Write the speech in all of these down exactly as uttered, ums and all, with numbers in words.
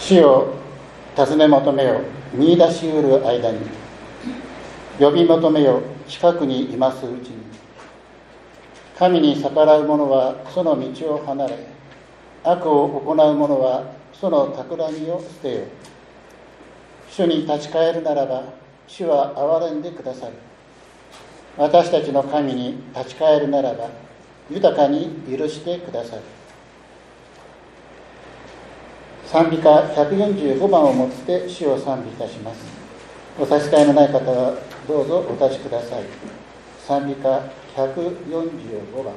主を尋ね求めよ、見出しうる間に、呼び求めよ、近くにいますうちに。神に逆らう者はその道を離れ、悪を行う者はその企みを捨てよ。主に立ち返るならば、主は憐れんでくださる。私たちの神に立ち返るならば、豊かに許してくださる。賛美歌ひゃくよんじゅうごばんをもって主を賛美いたします。お差し支えのない方はどうぞお立ちください。賛美歌ひゃくよんじゅうごばん。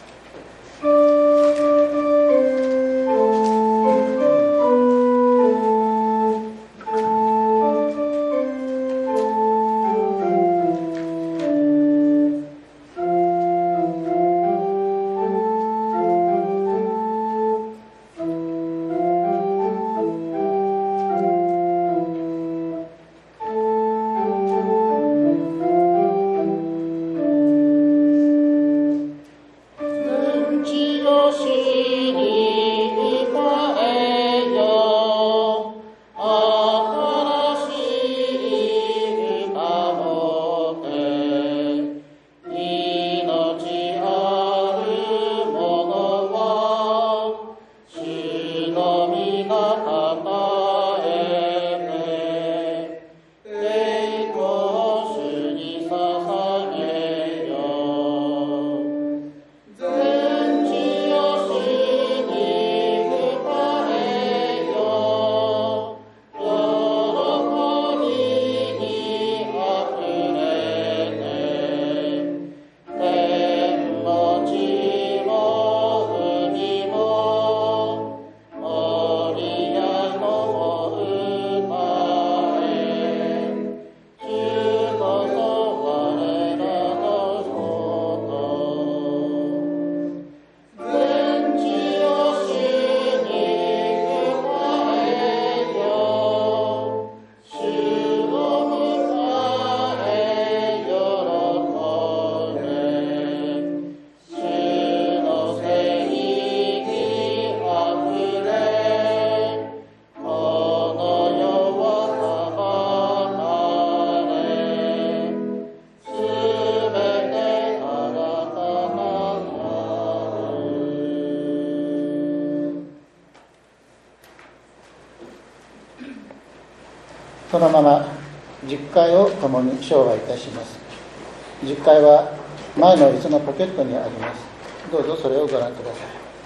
そのままじゅっかいを共に唱和いたします。じゅっかいは前の椅子のポケットにあります。どうぞそれをご覧くださ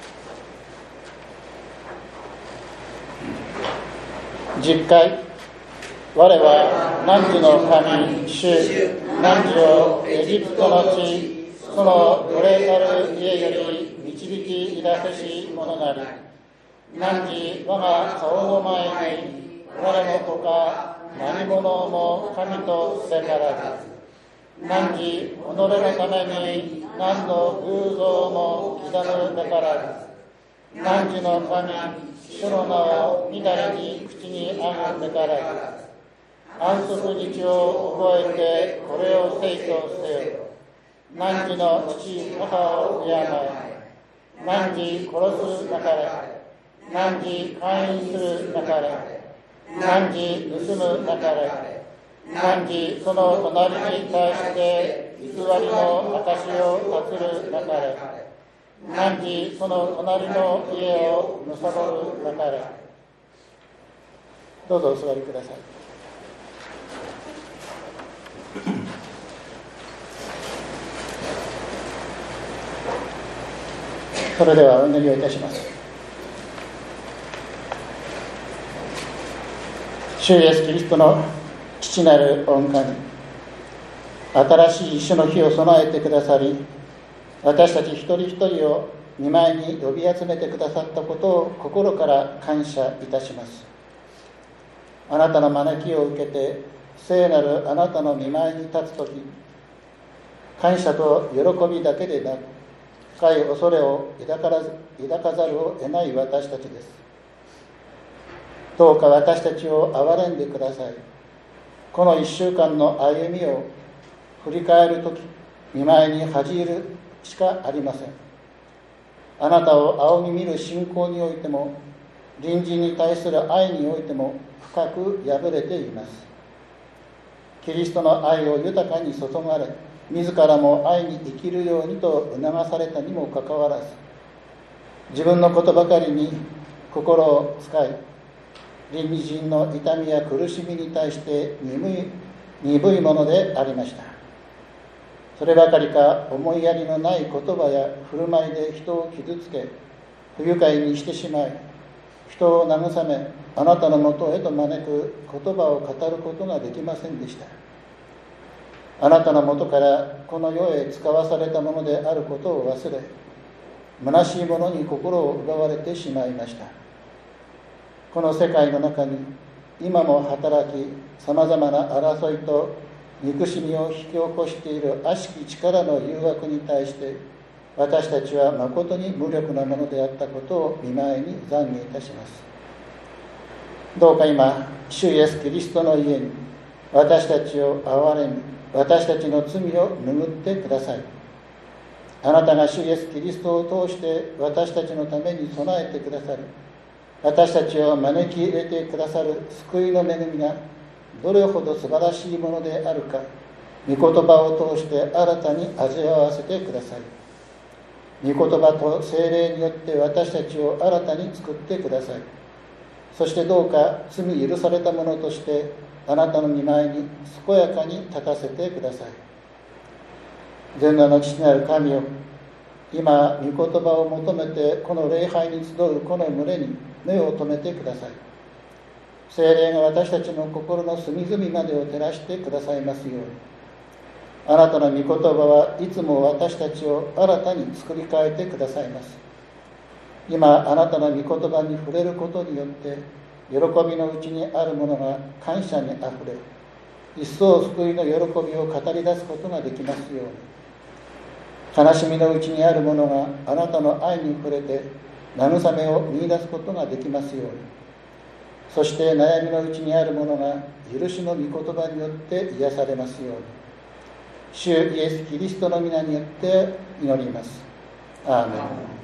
い。じゅっかい、我は汝の神主汝をエジプトの地、その奴隷たる家より導きいだせし者なり、汝我が顔の前に我の子か何者も神とすべからず、汝己のために何の偶像も刻むべからず、汝の神主の名をみだりに口にあぐべからず、安息日を覚えてこれを聖とせよ。汝の父母を敬え、汝殺すなかれ、汝姦淫するなかれ、汝盗むなかれ、汝その隣に対して偽りの証を立つるなかれ、汝その隣の家を貪るなかれ。どうぞお座りください。それではお祈りをいたします。主イエスキリストの父なる御神、新しい主の日を備えてくださり、私たち一人一人を御前に呼び集めてくださったことを心から感謝いたします。あなたの招きを受けて聖なるあなたの御前に立つとき、感謝と喜びだけでなく、深い恐れを抱かざるを得ない私たちです。どうか私たちを憐れんでください。この一週間の歩みを振り返るとき、御前に恥じるしかありません。あなたを仰ぎ見る信仰においても、 隣人に対する愛においても深く破れています。キリストの愛を豊かに注がれ、自らも愛に生きるようにと促されたにもかかわらず、自分のことばかりに心を使い、隣人の痛みや苦しみに対して鈍い、鈍いものでありました。そればかりか、思いやりのない言葉や振る舞いで人を傷つけ、不愉快にしてしまい、人を慰め、あなたのもとへと招く言葉を語ることができませんでした。あなたのもとからこの世へ使わされたものであることを忘れ、虚しいものに心を奪われてしまいました。この世界の中に今も働き、さまざまな争いと憎しみを引き起こしている悪しき力の誘惑に対して、私たちは誠に無力なものであったことを見舞いに懺悔いたします。どうか今、主イエスキリストの家に私たちを憐れみ、私たちの罪を拭ってください。あなたが主イエスキリストを通して私たちのために備えてくださり、私たちを招き入れてくださる救いの恵みがどれほど素晴らしいものであるか、御言葉を通して新たに味わわせてください。御言葉と聖霊によって私たちを新たに作ってください。そしてどうか罪許されたものとしてあなたの御前に健やかに立たせてください。全能の父なる神よ、今御言葉を求めてこの礼拝に集うこの群れに目を留めてください。聖霊が私たちの心の隅々までを照らしてくださいますように。あなたの御言葉はいつも私たちを新たに作り変えてくださいます。今あなたの御言葉に触れることによって喜びのうちにあるものが感謝にあふれ、一層救いの喜びを語り出すことができますように。悲しみのうちにあるものがあなたの愛に触れて慰めを見出すことができますように。そして悩みのうちにあるものが許しの御言葉によって癒されますように。主イエスキリストの皆によって祈ります。アーメン。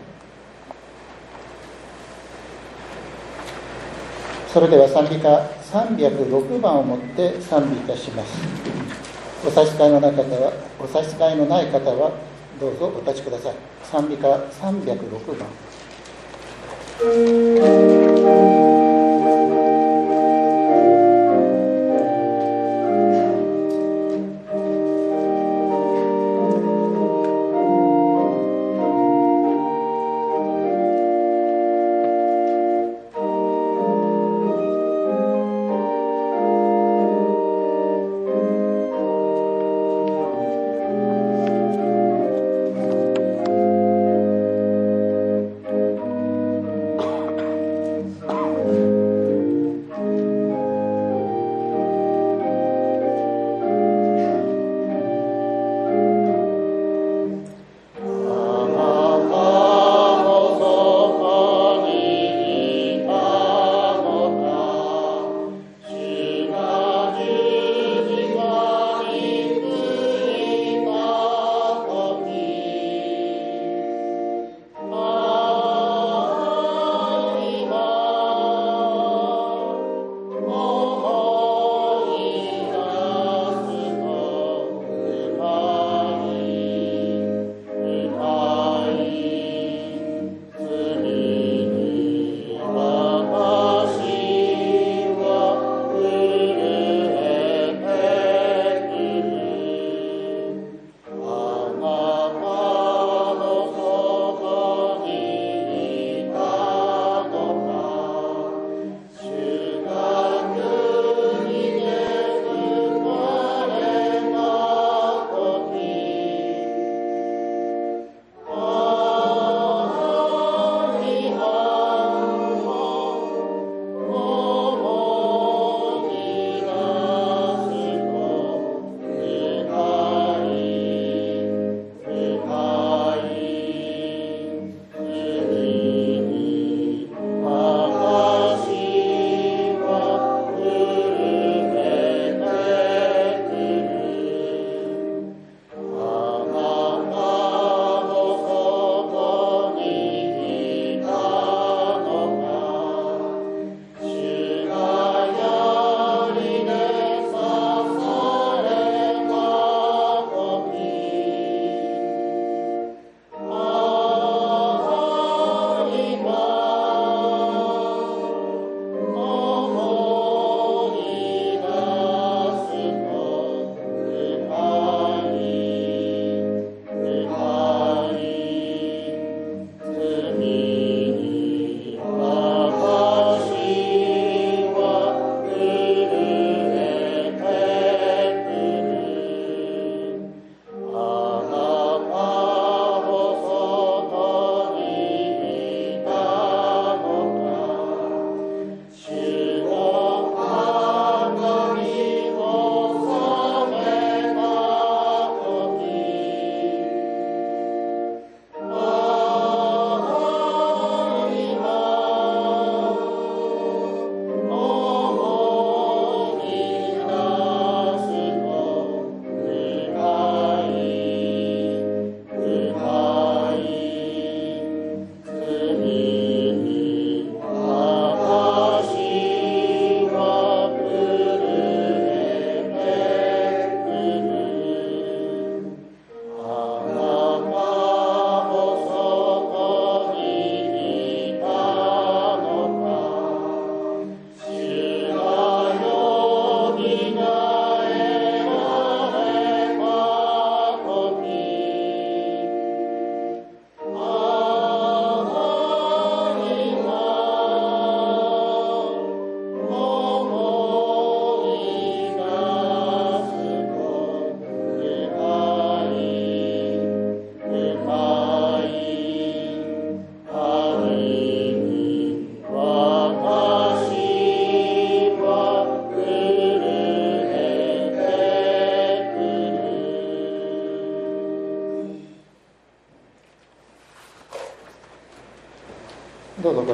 それでは賛美歌さんびゃくろくばんをもって賛美いたします。お差し支えのない方は、お差し支えのない方はどうぞお立ちください。賛美歌さんびゃくろくばん。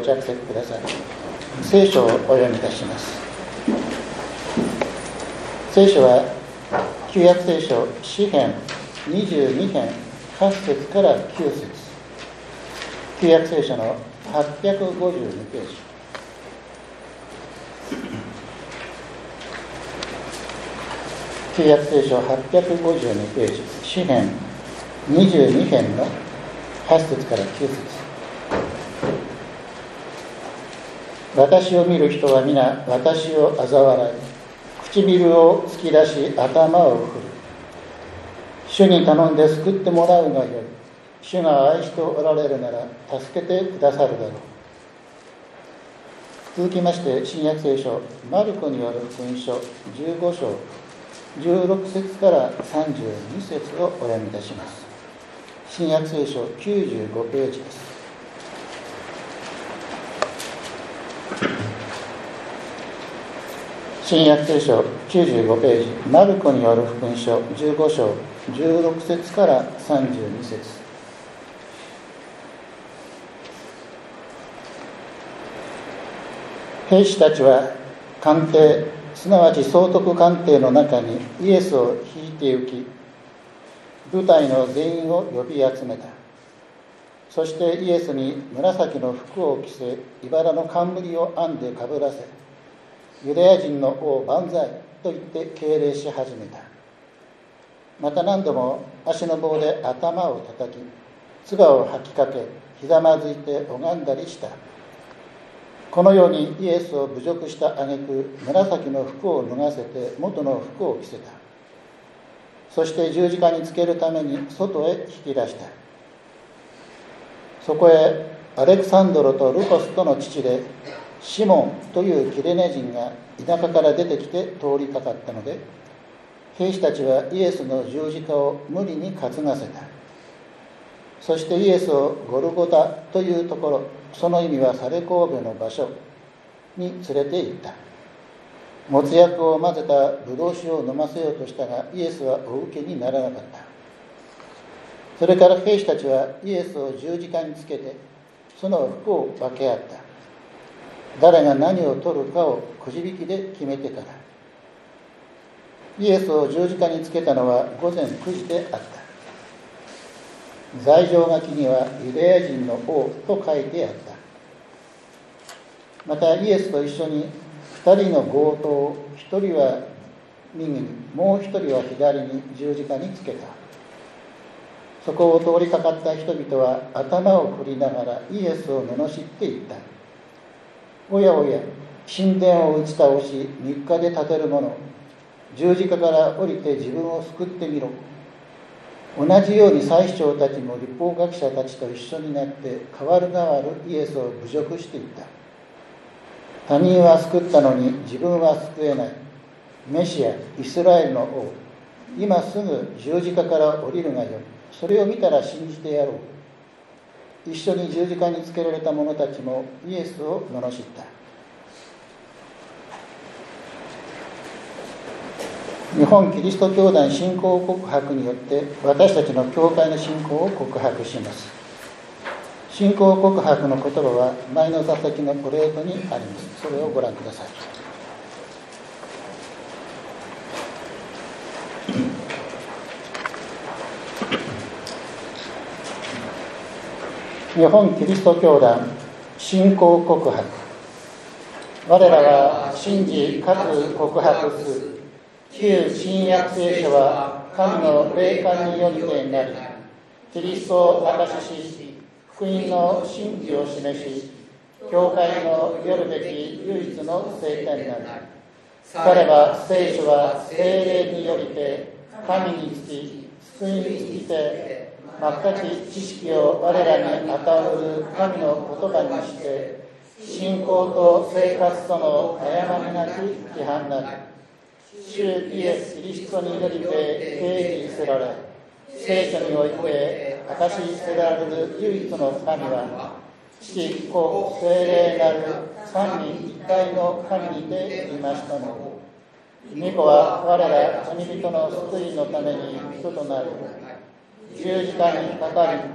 ご着席ください。聖書をお読みいたします。聖書は旧約聖書詩編にじゅうに編はち節からきゅう節、旧約聖書のはっぴゃくごじゅうにページ、旧約聖書はっぴゃくごじゅうにページ、詩編にじゅうに編のはち節からきゅう節。私を見る人は皆私を嘲笑い、唇を突き出し頭を振る。主に頼んで救ってもらうがよい。主が愛しておられるなら助けてくださるだろう。続きまして新約聖書マルコによる福音書じゅうご章じゅうろく節からさんじゅうに節をお読みいたします。新約聖書きゅうじゅうごページです。新約聖書きゅうじゅうごページ、マルコによる福音書じゅうご章じゅうろく節からさんじゅうに節。兵士たちは官邸、すなわち総督官邸の中にイエスを引いて行き、部隊の全員を呼び集めた。そしてイエスに紫の服を着せ、茨の冠を編んでかぶらせ、ユダヤ人の王万歳と言って敬礼し始めた。また何度も足の棒で頭を叩き、唾を吐きかけ、ひざまずいて拝んだりした。このようにイエスを侮辱した挙句、紫の服を脱がせて元の服を着せた。そして十字架につけるために外へ引き出した。そこへアレクサンドロとルコスとの父でシモンというキレネ人が田舎から出てきて通りかかったので、兵士たちはイエスの十字架を無理に担がせた。そしてイエスをゴルゴタというところ、その意味はサレコーベの場所に連れて行った。もつ薬を混ぜたブドウ酒を飲ませようとしたが、イエスはお受けにならなかった。それから兵士たちはイエスを十字架につけて、その服を分け合った。誰が何を取るかをくじ引きで決めてから。イエスを十字架につけたのは午前くじであった。罪状書きにはユダヤ人の王と書いてあった。またイエスと一緒に二人の強盗を、一人は右に、もう一人は左に十字架につけた。そこを通りかかった人々は頭を振りながらイエスを罵っていった。おやおや、神殿を打ち倒しみっかで建てる者、十字架から降りて自分を救ってみろ。同じように祭司長たちも律法学者たちと一緒になって代わる代わるイエスを侮辱していった。他人は救ったのに自分は救えない。メシア、イスラエルの王、今すぐ十字架から降りるがよい。それを見たら信じてやろう。一緒に十字架につけられた者たちもイエスを罵った。日本キリスト教団信仰告白によって私たちの教会の信仰を告白します。信仰告白の言葉は前の座席のプレートにあります。それをご覧ください。日本キリスト教団信仰告白。我らは信じかつ告白する旧新約聖書は神の霊感によってなり、キリストを証しし、福音の真理を示し、教会のよるべき唯一の聖典なり。されば聖書は聖霊によりて神につき、救いにつきて、全く知識を我らに与える神の言葉にして、信仰と生活との誤りなき規範なり。主イエス・キリストによりて定義せられ、聖書において証しせられる唯一の神は、父、子、聖霊なる三位一体の神にていましたの。御子は我ら罪人の救いのために人となり、十字架にかかり、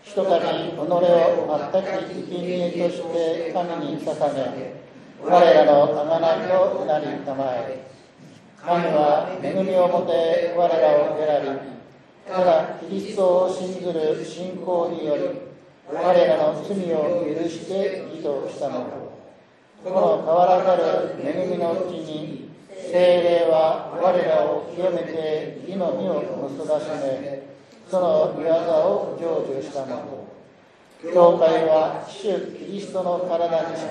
ひとたび己を全く生贄として神に捧げ、我らの贖いとなりたまえ。神は恵みをもて我らを選び、ただキリストを信ずる信仰により、我らの罪を許して義としたのだ。この変わらざる恵みのうちに、聖霊は我らを清めて義の実を結ばしめ、その御業を成就したのだ。教会は主キリストの体にして、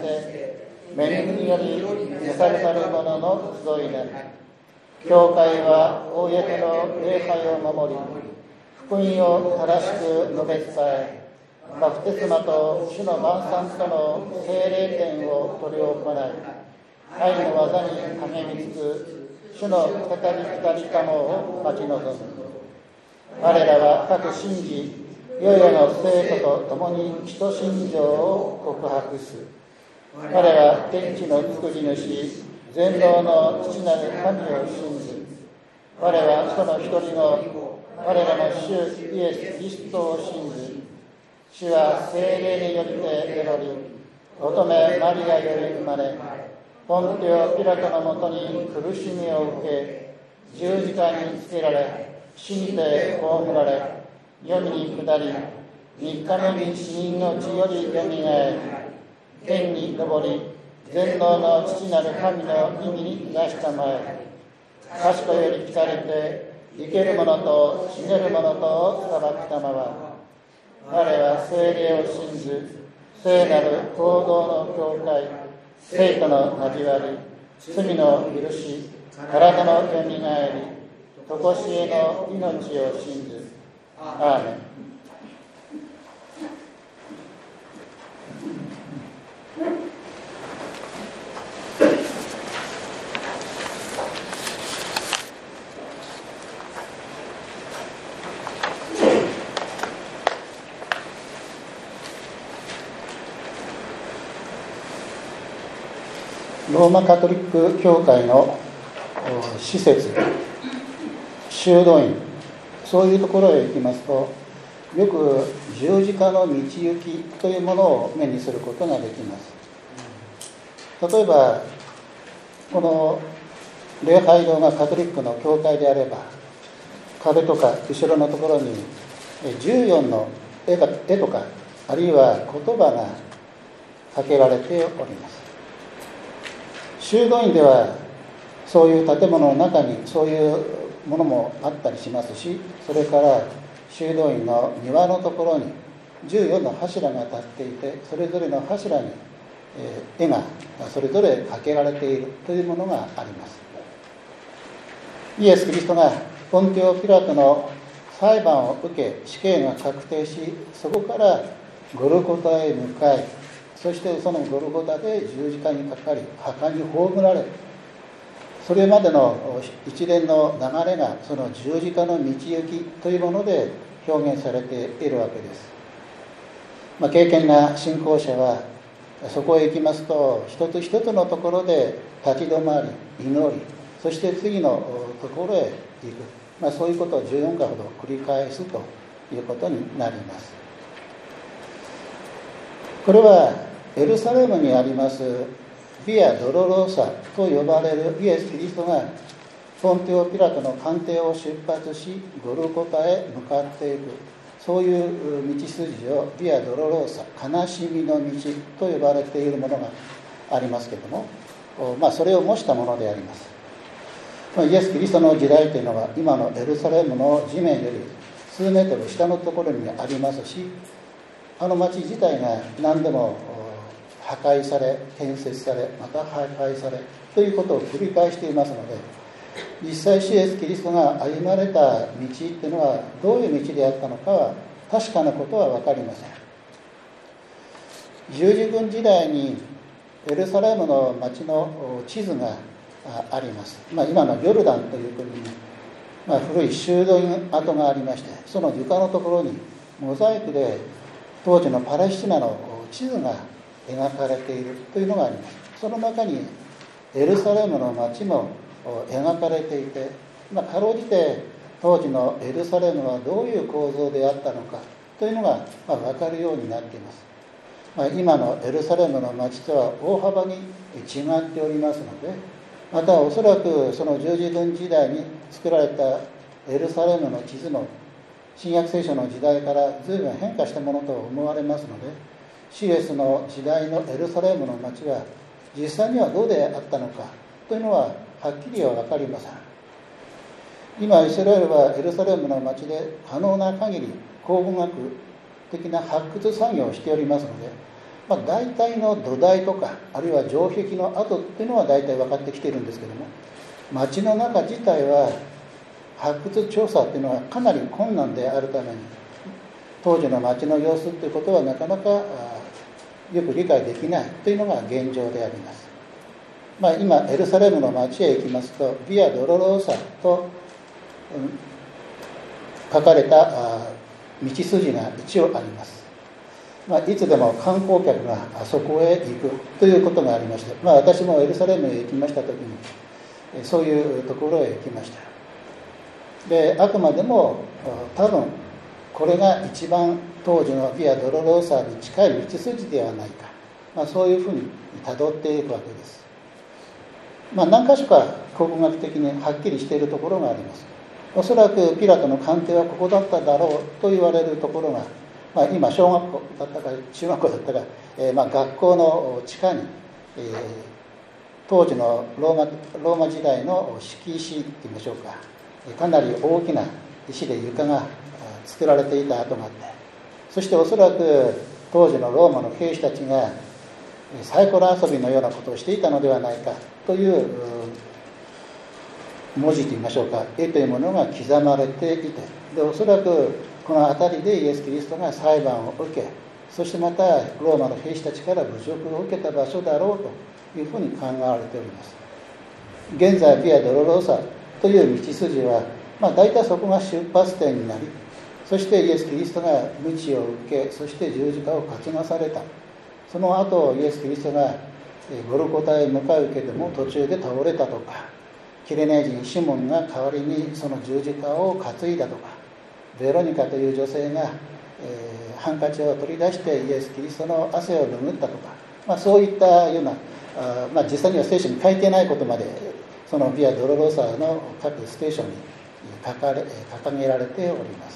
恵みにより召されたる者の集いで、教会は公の礼拝を守り、福音を正しく述べ伝え、バプテスマと主の晩餐との聖霊典を執り行い、愛の技に励みつつ、主の再び来たりかもを待ち望む。我らは各信じ、世々の生徒と共に使徒信条を告白す。我は天地の作り主、全能の父なる神を信ず。我はその一人の我らの主イエス・キリストを信ず。主は聖霊によりてエロり、乙女マリアより生まれ、ポンテオ・ピラトのもとに苦しみを受け、十字架につけられ、死にて葬られ、黄泉に下り、三日目に死人の地よりよみがえり、天に昇り、全能の父なる神の意味に出したまえ、賢より聞かれて、生ける者と死ねる者とを裁くたまは、我は聖霊を信ず、聖なる行動の教会、聖徒の交わり、罪の許し、体のよみがえり、とこしえの命を信ず。アーメン。ローマカトリック教会の施設、修道院、そういうところへ行きますと、よく十字架の道行きというものを目にすることができます。例えばこの礼拝堂がカトリックの教会であれば、壁とか後ろのところにじゅうよんの絵が、絵とかあるいは言葉がかけられております。修道院ではそういう建物の中にそういうものもあったりしますし、それから修道院の庭のところにじゅうよんの柱が立っていて、それぞれの柱に絵がそれぞれかけられているというものがあります。イエス・キリストがポンテオ・ピラトの裁判を受け、死刑が確定し、そこからゴルゴタへ向かい、そしてそのゴルゴタで十字架にかかり、墓に葬られ、それまでの一連の流れがその十字架の道行きというもので表現されているわけです。まあ、経験な信仰者はそこへ行きますと、一つ一つのところで立ち止まり、祈り、そして次のところへ行く、まあ、そういうことをじゅうよんかいほど繰り返すということになります。これはエルサレムにありますビア・ドロローサと呼ばれるイエス・キリストがポンテオ・ピラトの官邸を出発し、ゴルゴタへ向かっていく、そういう道筋をビア・ドロローサ、悲しみの道と呼ばれているものがありますけれども、まあ、それを模したものであります。まあ、イエス・キリストの時代というのは今のエルサレムの地面より数メートル下のところにありますし、あの町自体が何度も破壊され、建設され、また破壊されということを繰り返していますので、実際イエス・キリストが歩まれた道っていうのはどういう道であったのかは確かなことは分かりません。十字軍時代にエルサレムの町の地図があります。まあ、今のヨルダンという国に、まあ、古い修道院跡がありまして、その床のところにモザイクで当時のパレスチナの地図が描かれているというのがあります。その中にエルサレムの町も描かれていて、まあ、かろうじて当時のエルサレムはどういう構造であったのか、 というのが、まあ、分かるようになっています。まあ、今のエルサレムの町とは大幅に違っておりますので、またおそらくその十字軍時代に作られたエルサレムの地図の新約聖書の時代から随分変化したものと思われますので、シエスの時代のエルサレムの町は実際にはどうであったのかというのははっきりは分かりません。今イスラエルはエルサレムの町で可能な限り考古学的な発掘作業をしておりますので、まあ、大体の土台とかあるいは城壁の跡っていうのは大体分かってきているんですけども、町の中自体は発掘調査っていうのはかなり困難であるために、当時の町の様子ということはなかなかよく理解できないというのが現状であります。まあ、今エルサレムの町へ行きますと、ビア・ドロローサと、うん、書かれた道筋が一応あります。まあ、いつでも観光客があそこへ行くということがありまして、まあ、私もエルサレムへ行きましたときにそういうところへ行きました。で、あくまでも多分これが一番当時のビア・ドロローサに近い道筋ではないか、まあ、そういうふうにたどっていくわけです。まあ、何か所か考古学的にはっきりしているところがあります。おそらくピラトの官邸はここだっただろうと言われるところが、まあ、今小学校だったか中学校だったか、えー、まあ学校の地下に、えー、当時のローマ、ローマ時代の敷石といいましょうか、かなり大きな石で床が作られていた跡があって、そしておそらく当時のローマの兵士たちがサイコロ遊びのようなことをしていたのではないかという文字といいましょうか、絵というものが刻まれていて、でおそらくこの辺りでイエス・キリストが裁判を受け、そしてまたローマの兵士たちから侮辱を受けた場所だろうというふうに考えられております。現在ビア・ドロローサという道筋は、まあ、大体そこが出発点になり、そしてイエス・キリストが鞭を受け、そして十字架を担がされた。その後イエス・キリストがゴルゴタへ向かうけども途中で倒れたとか、キレネー人シモンが代わりにその十字架を担いだとか、ベロニカという女性が、えー、ハンカチを取り出してイエス・キリストの汗を拭ったとか、まあ、そういったようなあ、まあ、実際には聖書に書いてないことまでそのビア・ドロローサの各ステーションに書かれ掲げられております。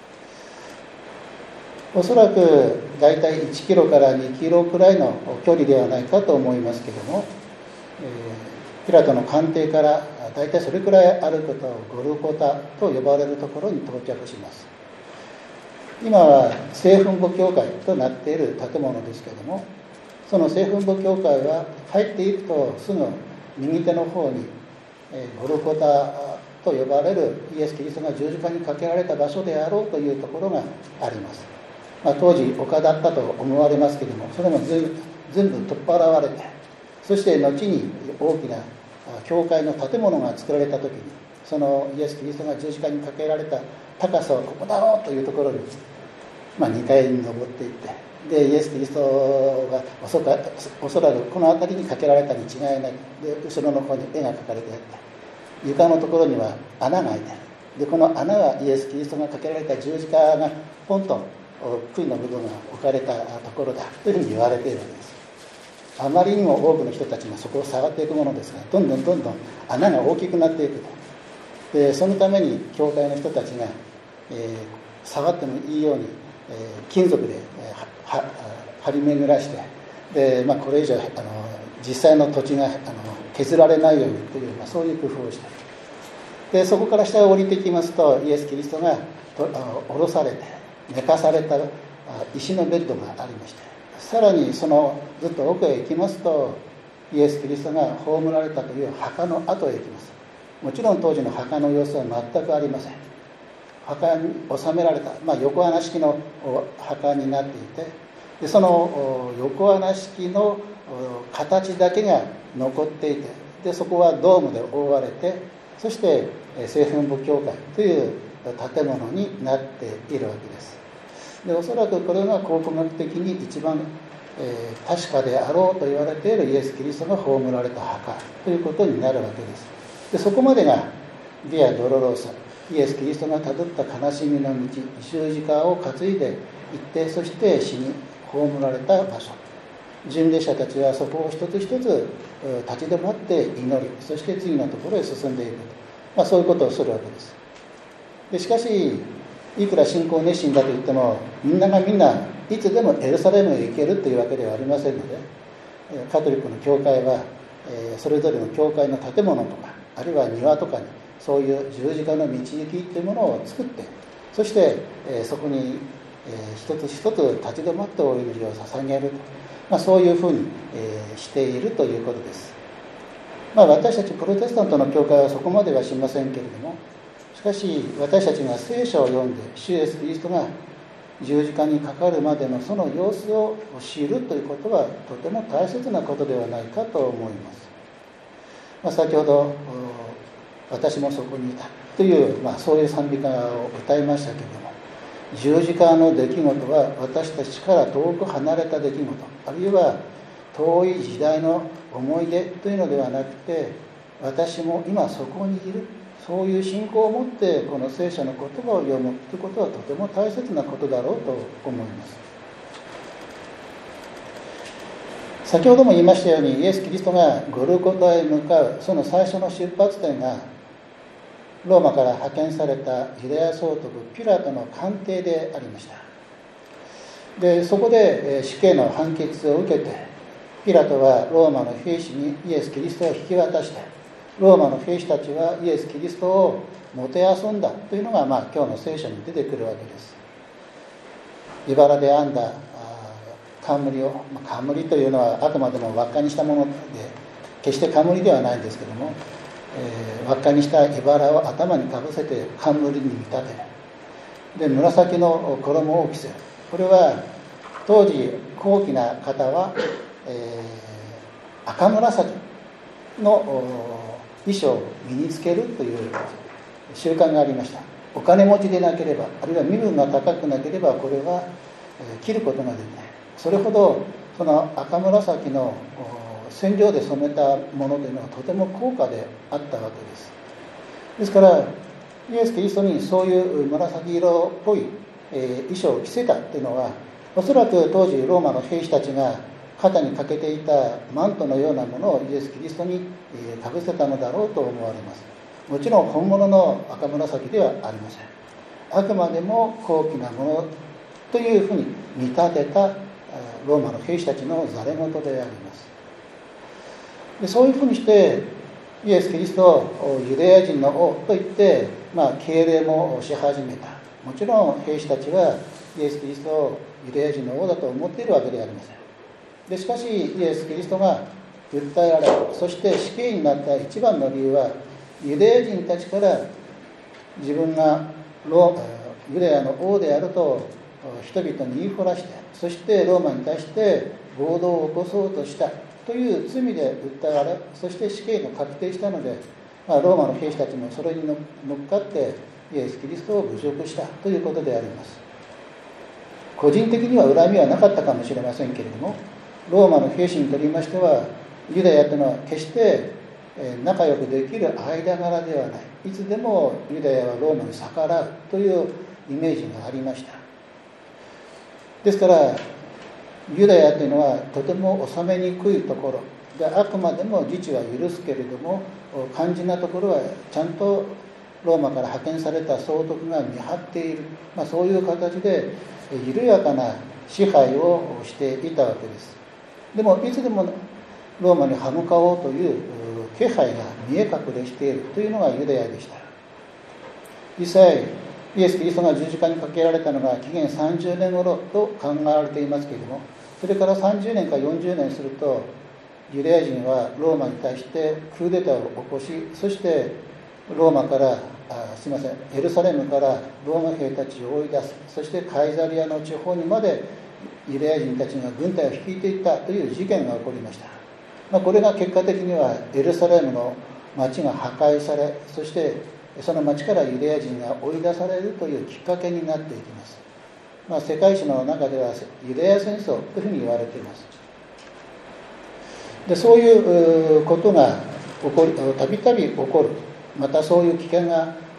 おそらくだいたいいちキロからにキロくらいの距離ではないかと思いますけども、えー、ピラトの官邸からだいたいそれくらい歩くとゴルゴタと呼ばれるところに到着します。今は聖墳墓教会となっている建物ですけども、その聖墳墓教会は入っていくとすぐ右手の方にゴルゴタと呼ばれるイエス・キリストが十字架にかけられた場所であろうというところがあります。まあ、当時丘だったと思われますけれども、それも全部取っ払われて、そして後に大きな教会の建物が作られた時に、そのイエス・キリストが十字架にかけられた高さをここだろうというところに、まあ、にかいに登っていって、でイエス・キリストがおそらく、おそらくこの辺りにかけられたに違いない。で後ろの方に絵が描かれてあって、床のところには穴が開いてある。でこの穴はイエス・キリストがかけられた十字架がポンと杭の部分が置かれたところだというふうに言われているわけです。あまりにも多くの人たちがそこを触っていくものですが、どんどんどんどん穴が大きくなっていくと。でそのために教会の人たちが、えー、触ってもいいように、えー、金属で、えー、は張り巡らして、で、まあ、これ以上あの実際の土地があの削られないようにという、まあ、そういう工夫をした。でそこから下へ降りていきますと、イエス・キリストがとあの下ろされて寝かされた石のベッドがありまして、さらにそのずっと奥へ行きますと、イエス・キリストが葬られたという墓の跡へ行きます。もちろん当時の墓の様子は全くありません。墓に収められた、まあ、横穴式の墓になっていて、でその横穴式の形だけが残っていて、でそこはドームで覆われて、そして聖墳墓教会という建物になっているわけです。でおそらくこれが考古学的に一番、えー、確かであろうと言われているイエス・キリストが葬られた墓ということになるわけです。でそこまでがビア・ドロローサ、 イエス・キリストがたどった悲しみの道、十字架を担いで行って、そして死に葬られた場所、巡礼者たちはそこを一つ一つ立ち止まって祈り、そして次のところへ進んでいく、まあ、そういうことをするわけです。でしかしいくら信仰熱心だと言っても、みんながみんないつでもエルサレムへ行けるというわけではありませんので、カトリックの教会はそれぞれの教会の建物とか、あるいは庭とかにそういう十字架の導きというものを作って、そしてそこに一つ一つ立ち止まってお祈りを捧げる、まあ、そういうふうにしているということです。まあ、私たちプロテスタントの教会はそこまではしませんけれども、しかし私たちが聖書を読んで、主イエスキリストが十字架にかかるまでのその様子を知るということはとても大切なことではないかと思います。まあ、先ほど私もそこにいたという、まあ、そういう賛美歌を歌いましたけれども、十字架の出来事は私たちから遠く離れた出来事、あるいは遠い時代の思い出というのではなくて、私も今そこにいる、そういう信仰を持ってこの聖書の言葉を読むということはとても大切なことだろうと思います。先ほども言いましたように、イエス・キリストがゴルゴタへ向かうその最初の出発点がローマから派遣されたユダヤ総督ピラトの官邸でありました。でそこで死刑の判決を受けて、ピラトはローマの兵士にイエス・キリストを引き渡して、ローマの兵士たちはイエス・キリストをもてあそんだというのが、まあ、今日の聖書に出てくるわけです。茨で編んだ冠を、まあ、冠というのはあくまでも輪っかにしたもので、決して冠ではないんですけども、えー、輪っかにした茨を頭にかぶせて冠に見立てる。で紫の衣を着せる。これは当時高貴な方は、えー、赤紫の衣装を身につけるという習慣がありました。お金持ちでなければ、あるいは身分が高くなければ、これは着ることができない。それほどその赤紫の染料で染めたものというのはとても高価であったわけです。ですからイエス・キリストにそういう紫色っぽい衣装を着せたというのは、おそらく当時ローマの兵士たちが肩にかけていたマントのようなものをイエス・キリストにかぶせたのだろうと思われます。もちろん本物の赤紫ではありません。あくまでも高貴なものというふうに見立てたローマの兵士たちのざれ言であります。でそういうふうにしてイエス・キリストをユダヤ人の王と言って、まあ、敬礼もし始めた。もちろん兵士たちはイエス・キリストをユダヤ人の王だと思っているわけではありません。でしかしイエス・キリストが訴えられ、そして死刑になった一番の理由は、ユダヤ人たちから自分がロユダヤの王であると人々に言いふらして、そしてローマに対して暴動を起こそうとしたという罪で訴えられ、そして死刑が確定したので、まあ、ローマの兵士たちもそれに乗っかってイエス・キリストを侮辱したということであります。個人的には恨みはなかったかもしれませんけれども、ローマの兵士にとりましては、ユダヤというのは決して仲良くできる間柄ではない。いつでもユダヤはローマに逆らうというイメージがありました。ですからユダヤというのはとても治めにくいところで、あくまでも自治は許すけれども、肝心なところはちゃんとローマから派遣された総督が見張っている、まあ、そういう形で緩やかな支配をしていたわけです。でもいつでもローマに歯向かおうという気配が見え隠れしているというのがユダヤでした。実際イエス・キリストが十字架にかけられたのが紀元さんじゅうねん頃と考えられていますけれども、それからさんじゅうねんかよんじゅうねんすると、ユダヤ人はローマに対してクーデターを起こし、そしてローマからあすいませんエルサレムからローマ兵たちを追い出す、そしてカイザリアの地方にまでユダヤ人たちが軍隊を率いていったという事件が起こりました。まあ、これが結果的にはエルサレムの町が破壊され、そしてその町からユダヤ人が追い出されるというきっかけになっていきます。まあ、世界史の中ではユダヤ戦争というふうに言われています。でそういうことが起こりたびたび起こる。またそういう危険が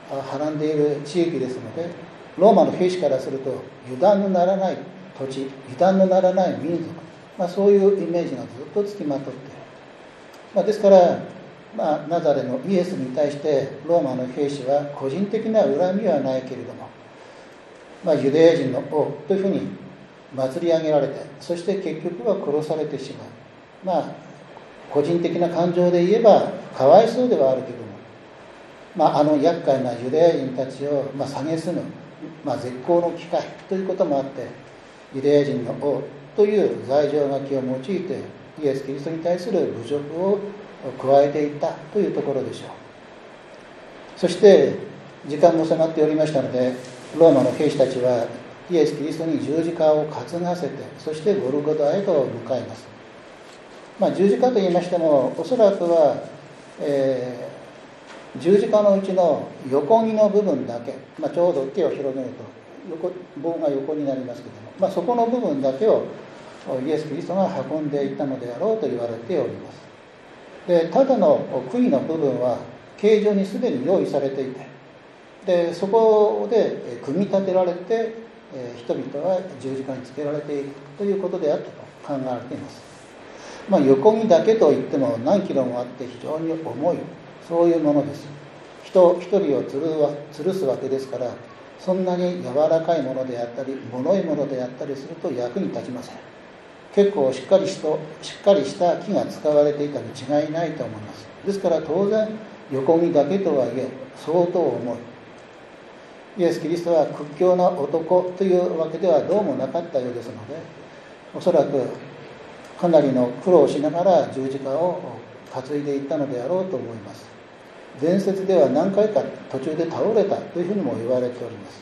はらんでいる地域ですので、ローマの兵士からすると油断のならない土地、油断のならない民族、まあ、そういうイメージがずっとつきまとっている、まあ、ですから、まあ、ナザレのイエスに対してローマの兵士は個人的な恨みはないけれども、まあ、ユダヤ人の王というふうに祭り上げられて、そして結局は殺されてしまう。まあ個人的な感情で言えばかわいそうではあるけども、まあ、あの厄介なユダヤ人たちを、まあ、蔑む、まあ、絶好の機会ということもあって、ユダヤ人の王という罪状書きを用いてイエス・キリストに対する侮辱を加えていったというところでしょう。そして時間も迫っておりましたので、ローマの兵士たちはイエス・キリストに十字架を担がせて、そしてゴルゴダへと向かいます。まあ、十字架と言いましても、おそらくは、えー、十字架のうちの横木の部分だけ、まあ、ちょうど手を広げると横棒が横になりますけども、まあ、そこの部分だけをイエス・キリストが運んでいったのであろうと言われております。で、ただの杭の部分は形状にすでに用意されていて、でそこで組み立てられて人々は十字架につけられていくということであったと考えられています。まあ、横木だけといっても何キロもあって非常に重い、そういうものです。人一人をつるわ吊るすわけですから、そんなに柔らかいものであったり脆いものであったりすると役に立ちません。結構しっかりしとしっかりした木が使われていたに違いないと思います。ですから当然横木だけとはいえ相当重い。イエス・キリストは屈強な男というわけではどうもなかったようですので、おそらくかなりの苦労をしながら十字架を担いでいったのであろうと思います。伝説では何回か途中で倒れたというふうにも言われております。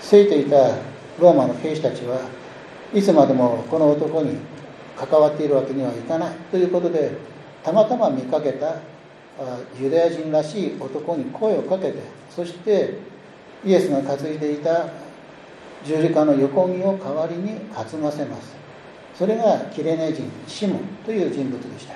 せいていたローマの兵士たちはいつまでもこの男に関わっているわけにはいかないということで、たまたま見かけたユダヤ人らしい男に声をかけて、そしてイエスが担いでいた十字架の横木を代わりに担がせます。それがキレネ人シモンという人物でした。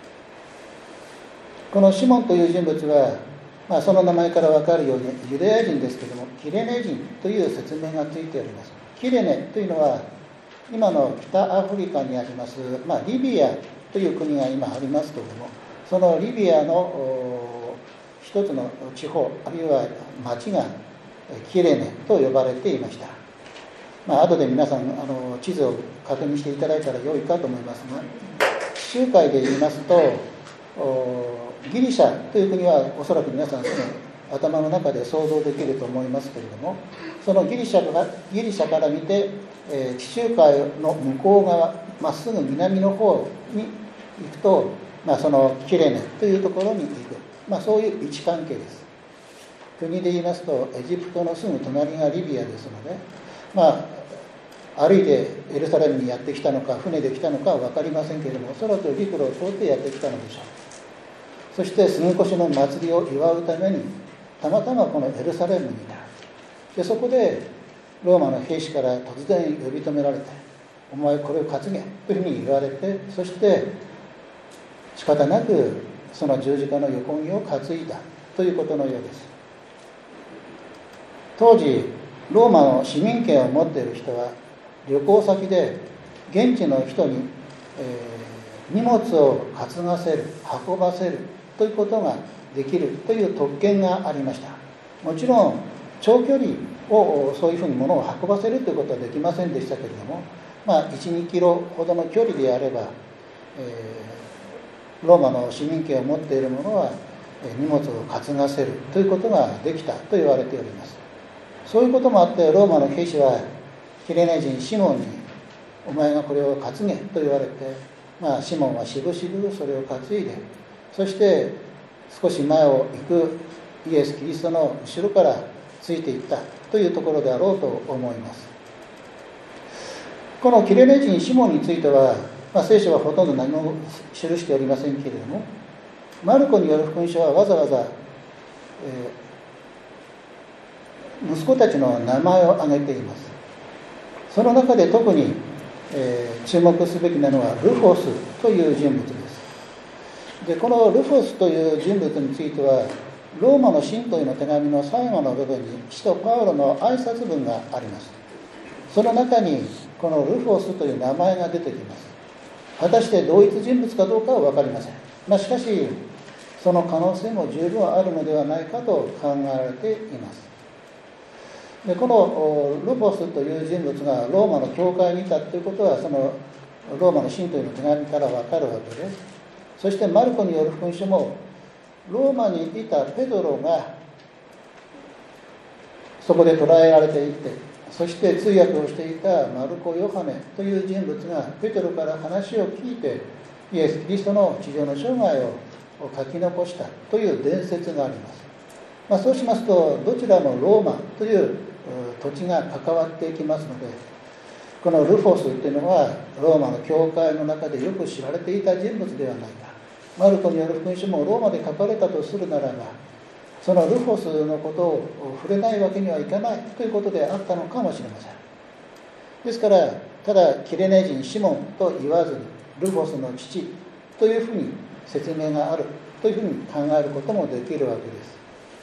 このシモンという人物は、まあ、その名前から分かるようにユダヤ人ですけれども、キレネ人という説明がついております。キレネというのは今の北アフリカにあります、まあ、リビアという国が今ありますけれども、そのリビアの一つの地方あるいは町がキレネと呼ばれていました。まあ後で皆さんあの地図を確認していただいたら良いかと思いますが、地中海で言いますとギリシャという国はおそらく皆さんその頭の中で想像できると思いますけれども、そのギリシャからギリシャから見て、えー、地中海の向こう側まっすぐ南の方に行くと、まあ、そのキレネというところに行く、まあ、そういう位置関係です。国で言いますとエジプトのすぐ隣がリビアですので、まあ、歩いてエルサレムにやってきたのか船で来たのかは分かりませんけれども、おそらく陸路を通ってやってきたのでしょう。そして杉越の祭りを祝うためにたまたまこのエルサレムにいた。でそこでローマの兵士から突然呼び止められて、お前これを担げというふうに言われて、そして仕方なくその十字架の横木を担いだということのようです。当時ローマの市民権を持っている人は旅行先で現地の人に、えー、荷物を担がせる、運ばせるということができるという特権がありました。もちろん長距離をそういうふうに物を運ばせるということはできませんでしたけれども、まあ、いち、にキロほどの距離であれば、えー、ローマの市民権を持っている者は荷物を担がせるということができたと言われております。そういうこともあってローマの兵士はキレネ人シモンにお前がこれを担げと言われて、まあ、シモンはしぶしぶそれを担いで、そして少し前を行くイエス・キリストの後ろからついていったというところであろうと思います。このキレネ人シモンについては、まあ、聖書はほとんど何も記しておりませんけれども、マルコによる福音書はわざわざ、えー、息子たちの名前を挙げています。その中で特に、えー、注目すべきなのはルフォスという人物です。 でこのルフォスという人物については、ローマの信徒への手紙の最後の部分に使徒パウロの挨拶文があります。その中にこのルフォスという名前が出てきます。果たして同一人物かどうかは分かりません。まあ、しかしその可能性も十分あるのではないかと考えられています。でこのルフォスという人物がローマの教会にいたということは、そのローマの信徒への手紙から分かるわけです。そしてマルコによる福音書も、ローマにいたペドロがそこで捕らえられていて、そして通訳をしていたマルコ・ヨハネという人物がペトロから話を聞いて、イエス・キリストの地上の生涯を書き残したという伝説があります。まあ、そうしますと、どちらもローマという土地が関わっていきますので、このルフォスというのはローマの教会の中でよく知られていた人物ではないか。マルコによる福音書もローマで書かれたとするならば、そのルフォスのことを触れないわけにはいかないということであったのかもしれません。ですから、ただキレネ人シモンと言わずに、ルフォスの父というふうに説明があるというふうに考えることもできるわけです。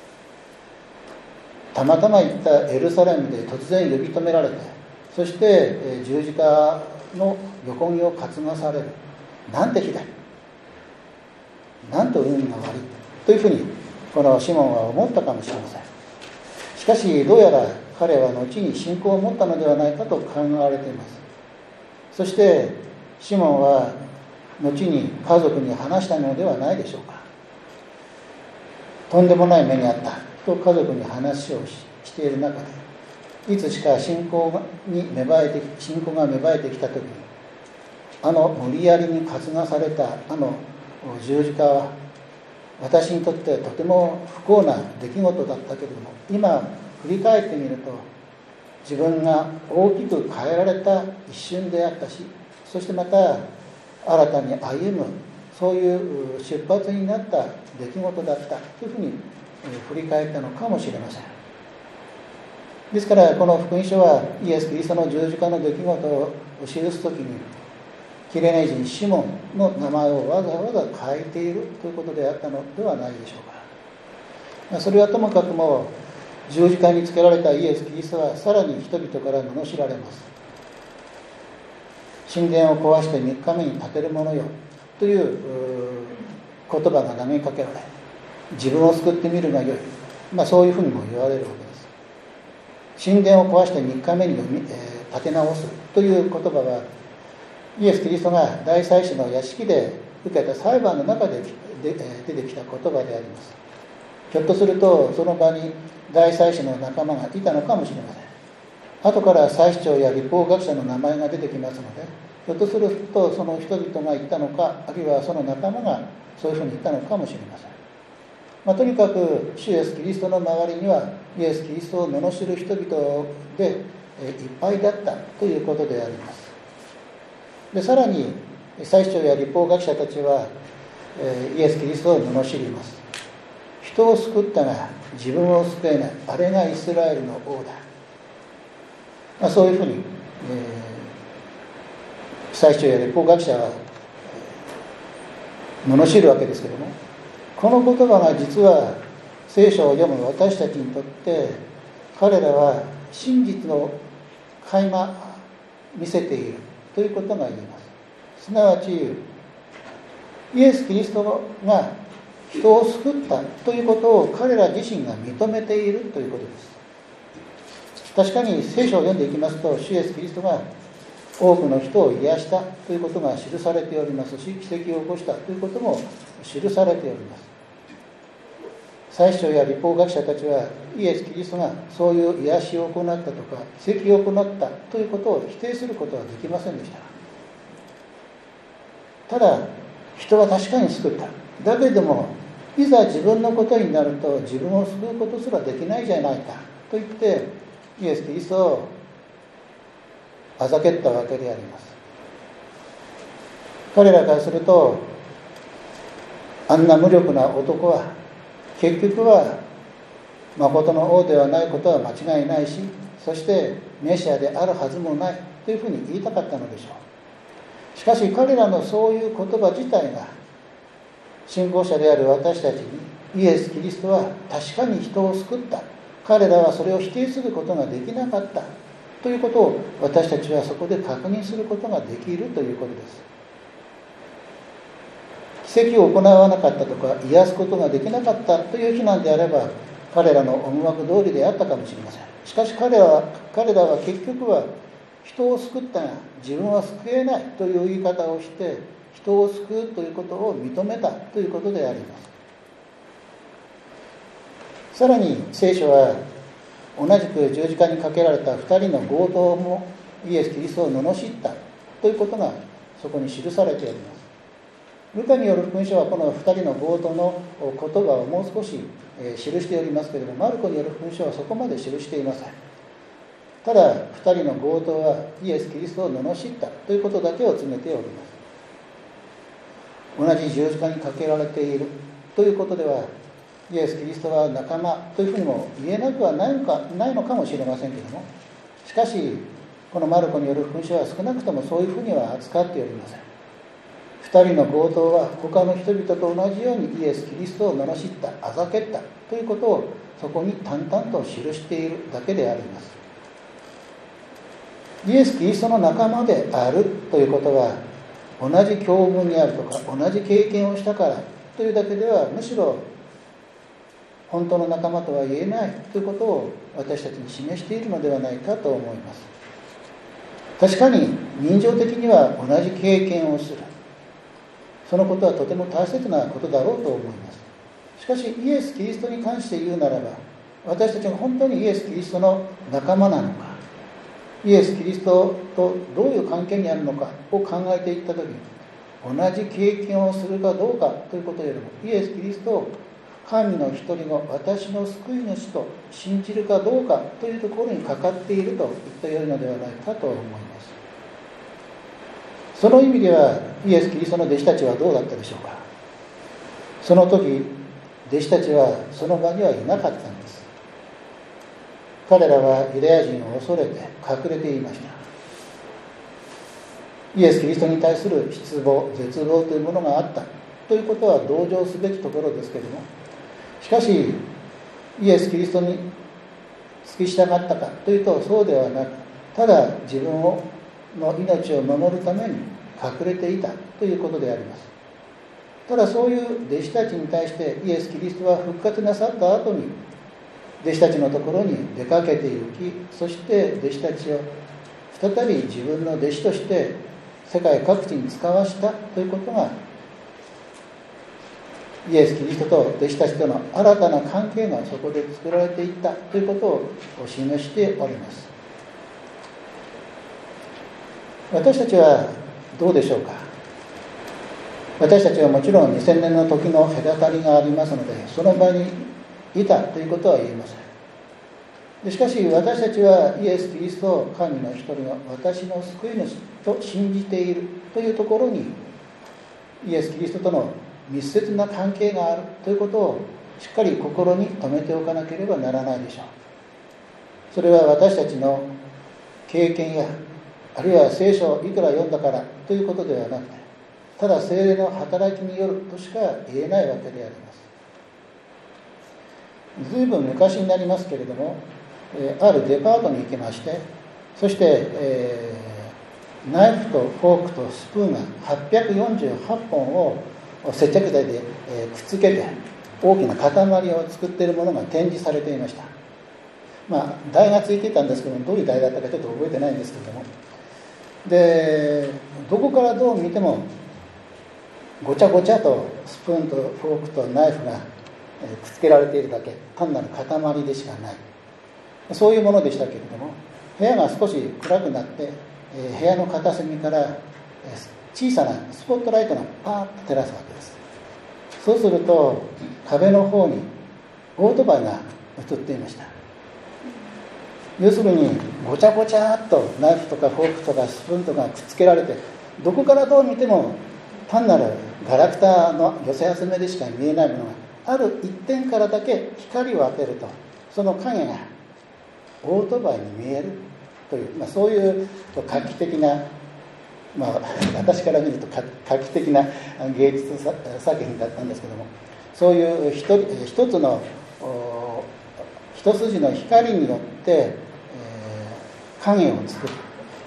たまたま行ったエルサレムで突然呼び止められて、そして十字架の横木を担がされる。なんてひどい、なんと運が悪いというふうにこのシモンは思ったかもしれません。しかしどうやら彼は後に信仰を持ったのではないかと考えられています。そしてシモンは後に家族に話したのではないでしょうか。とんでもない目にあったと家族に話を し, している中で、いつしか信仰に芽生えて信仰が芽生えてきた時に、あの無理やりに担がされたあの十字架は私にとってとても不幸な出来事だったけれども、今振り返ってみると自分が大きく変えられた一瞬であったし、そしてまた新たに歩むそういう出発になった出来事だったというふうに振り返ったのかもしれません。ですからこの福音書はイエス・キリストの十字架の出来事を記すときに、キレネ人シモンの名前をわざわざ書いているということであったのではないでしょうか。それはともかくも十字架につけられたイエス・キリストはさらに人々から罵られます。神殿を壊してみっかめに建てるものよという言葉が投げかけられ、自分を救ってみるがよい、まあ、そういうふうにも言われるわけです。神殿を壊してみっかめに、えー、建て直すという言葉は、イエス・キリストが大祭司の屋敷で受けた裁判の中で出てきた言葉であります。ひょっとするとその場に大祭司の仲間がいたのかもしれません。後から祭司長や律法学者の名前が出てきますので、ひょっとするとその人々が言ったのか、あるいはその仲間がそういうふうに言ったのかもしれません。まあ、とにかく主イエス・キリストの周りにはイエス・キリストを罵る人々でいっぱいだったということであります。でさらに祭司長や律法学者たちはイエス・キリストを罵ります。人を救ったが自分を救えない、あれがイスラエルの王だ、まあ、そういうふうに、えー、祭司長や律法学者は罵るわけですけども、この言葉が実は聖書を読む私たちにとって彼らは真実を垣間見せているということが言えます。すなわちイエス・キリストが人を救ったということを彼ら自身が認めているということです。確かに聖書を読んでいきますと、主イエス・キリストが多くの人を癒したということが記されておりますし、奇跡を起こしたということも記されております。祭司長や律法学者たちはイエス・キリストがそういう癒しを行ったとか奇跡を行ったということを否定することはできませんでした。ただ人は確かに救った。だけどもいざ自分のことになると自分を救うことすらできないじゃないかと言ってイエス・キリストをあざけったわけであります。彼らからするとあんな無力な男は結局は誠の王ではないことは間違いないし、そしてメシアであるはずもないというふうに言いたかったのでしょう。しかし彼らのそういう言葉自体が信仰者である私たちにイエス・キリストは確かに人を救った、彼らはそれを否定することができなかったということを私たちはそこで確認することができるということです。奇跡を行わなかったとか癒すことができなかったという非難であれば、彼らの思惑通りであったかもしれません。しかし彼らは彼らは結局は人を救ったが自分は救えないという言い方をして人を救うということを認めたということであります。さらに聖書は同じく十字架にかけられたふたりの強盗もイエス・キリストを罵ったということがそこに記されております。ルカによる福音書はこのふたりの強盗の言葉をもう少し記しておりますけれども、マルコによる福音書はそこまで記していません。ただふたりの強盗はイエス・キリストを罵ったということだけを詰めております。同じ十字架にかけられているということでは、イエス・キリストは仲間というふうにも言えなくはないのか、ないのかもしれませんけれども、しかしこのマルコによる福音書は少なくともそういうふうには扱っておりません。ふたりの強盗は他の人々と同じようにイエス・キリストを罵った、あざけったということをそこに淡々と記しているだけであります。イエス・キリストの仲間であるということは、同じ境遇にあるとか同じ経験をしたからというだけでは、むしろ本当の仲間とは言えないということを私たちに示しているのではないかと思います。確かに人情的には同じ経験をする、そのことはとても大切なことだろうと思います。しかしイエス・キリストに関して言うならば、私たちが本当にイエス・キリストの仲間なのか、イエス・キリストとどういう関係にあるのかを考えていったときに、同じ経験をするかどうかということよりも、イエス・キリストを神の一人の私の救い主と信じるかどうかというところにかかっていると言ったよいのではないかと思います。その意味ではイエス・キリストの弟子たちはどうだったでしょうか。その時弟子たちはその場にはいなかったんです。彼らはユダヤ人を恐れて隠れていました。イエス・キリストに対する失望、絶望というものがあったということは同情すべきところですけれども、しかしイエス・キリストに付き従ったかというとそうではなく、ただ自分をの命を守るために隠れていたということであります。ただそういう弟子たちに対してイエス・キリストは復活なさった後に弟子たちのところに出かけて行き、そして弟子たちを再び自分の弟子として世界各地に使わしたということが、イエス・キリストと弟子たちとの新たな関係がそこで作られていったということを示しております。私たちはどうでしょうか。私たちはもちろんにせんねんの時の隔たりがありますので、その場にいたということは言えません。でしかし私たちはイエス・キリストを神の一人の私の救い主と信じているというところに、イエス・キリストとの密接な関係があるということをしっかり心に留めておかなければならないでしょう。それは私たちの経験やあるいは聖書をいくら読んだからということではなくて、ただ聖霊の働きによるとしか言えないわけであります。ずいぶん昔になりますけれども、あるデパートに行きまして、そして、えー、ナイフとフォークとスプーンがはっぴゃくよんじゅうはちほんを接着剤で、えー、くっつけて大きな塊を作っているものが展示されていました。まあ台がついていたんですけども、どういう台だったかちょっと覚えてないんですけれども、でどこからどう見てもごちゃごちゃとスプーンとフォークとナイフがくっつけられているだけ、単なる塊でしかない、そういうものでしたけれども、部屋が少し暗くなって、えー、部屋の片隅から、えー、小さなスポットライトがパーッと照らすわけです。そうすると壁の方にオートバイが映っていました。要するにごちゃごちゃっとナイフとかフォークとかスプーンとかくっつけられて、どこからどう見ても単なるガラクタの寄せ集めでしか見えないものがある一点からだけ光を当てると、その影がオートバイに見えるという、まあ、そういう画期的なまあ、私から見ると画期的な芸術作品だったんですけども、そういう一一つの一筋の光によって、えー、影を作る。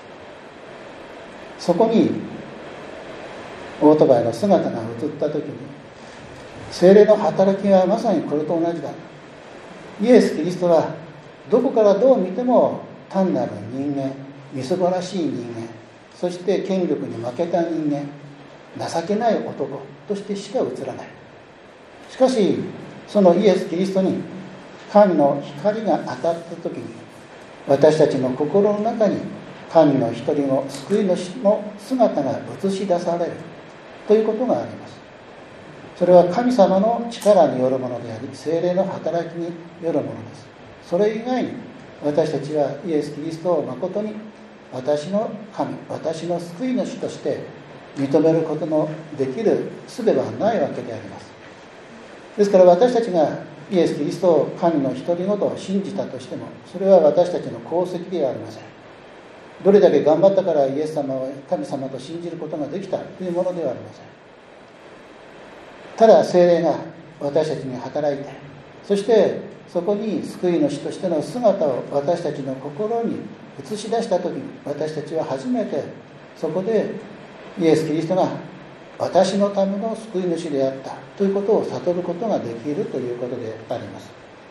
そこにオートバイの姿が映った時に、聖霊の働きはまさにこれと同じだ。イエス・キリストはどこからどう見ても単なる人間、みすぼらしい人間、そして権力に負けた人間、情けない男としてしか映らない。しかしそのイエス・キリストに神の光が当たった時に、私たちの心の中に神の一人の救い主の姿が映し出されるということがあります。それは神様の力によるものであり、聖霊の働きによるものです。それ以外に私たちはイエス・キリストを誠に私の神、私の救い主として認めることのできる術はないわけであります。ですから私たちがイエス・キリストを神の独り言を信じたとしても、それは私たちの功績ではありません。どれだけ頑張ったからイエス様を神様と信じることができたというものではありません。ただ聖霊が私たちに働いて、そしてそこに救い主としての姿を私たちの心に映し出したときに、私たちは初めてそこでイエス・キリストが私のための救い主であったということを悟ることができるということであります。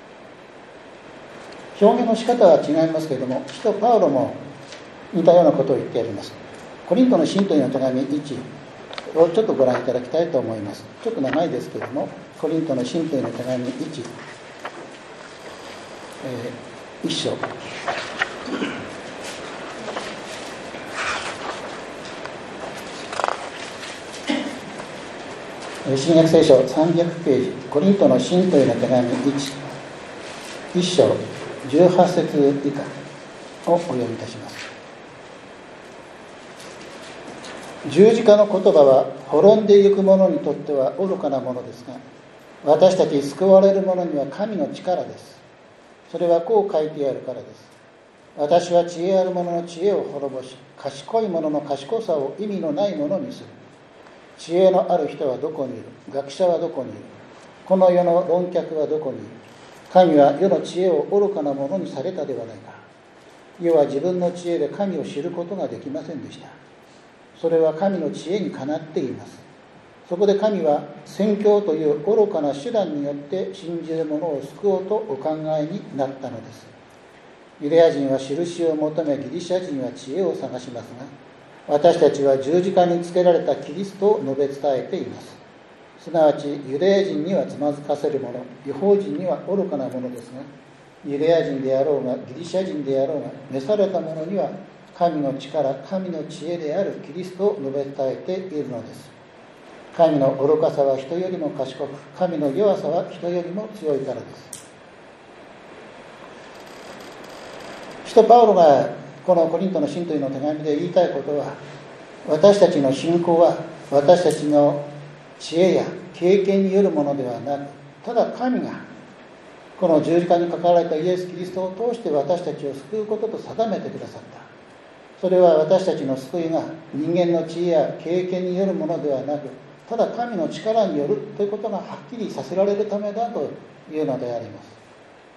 表現の仕方は違いますけれども、使徒パウロも似たようなことを言ってあります。コリントの信徒への手紙いちをちょっとご覧いただきたいと思います。ちょっと長いですけれども、コリントの信徒への手紙いち、えー、一章。新約聖書さんびゃくページ、コリントの信徒への手紙いち、一章じゅうはち節以下をお読みいたします。十字架の言葉は滅んでゆく者にとっては愚かなものですが、私たち救われる者には神の力です。それはこう書いてあるからです。私は知恵ある者の知恵を滅ぼし、賢い者の賢さを意味のないものにする。知恵のある人はどこにいる？学者はどこにいる？この世の論客はどこにいる？神は世の知恵を愚かなものにされたではないか。世は自分の知恵で神を知ることができませんでした。それは神の知恵にかなっています。そこで神は宣教という愚かな手段によって信じる者を救おうとお考えになったのです。ユダヤ人は印を求め、ギリシャ人は知恵を探しますが、私たちは十字架につけられたキリストを述べ伝えています。すなわちユダヤ人にはつまずかせるもの、異邦人には愚かなものですが、ユダヤ人であろうがギリシャ人であろうが、召された者には神の力、神の知恵であるキリストを述べ伝えているのです。神の愚かさは人よりも賢く、神の弱さは人よりも強いからです。使徒パウロがこのコリントの信徒への手紙で言いたいことは、私たちの信仰は私たちの知恵や経験によるものではなく、ただ神がこの十字架にかかられたイエス・キリストを通して私たちを救うことと定めてくださった。それは私たちの救いが人間の知恵や経験によるものではなく、ただ神の力によるということがはっきりさせられるためだというのであります。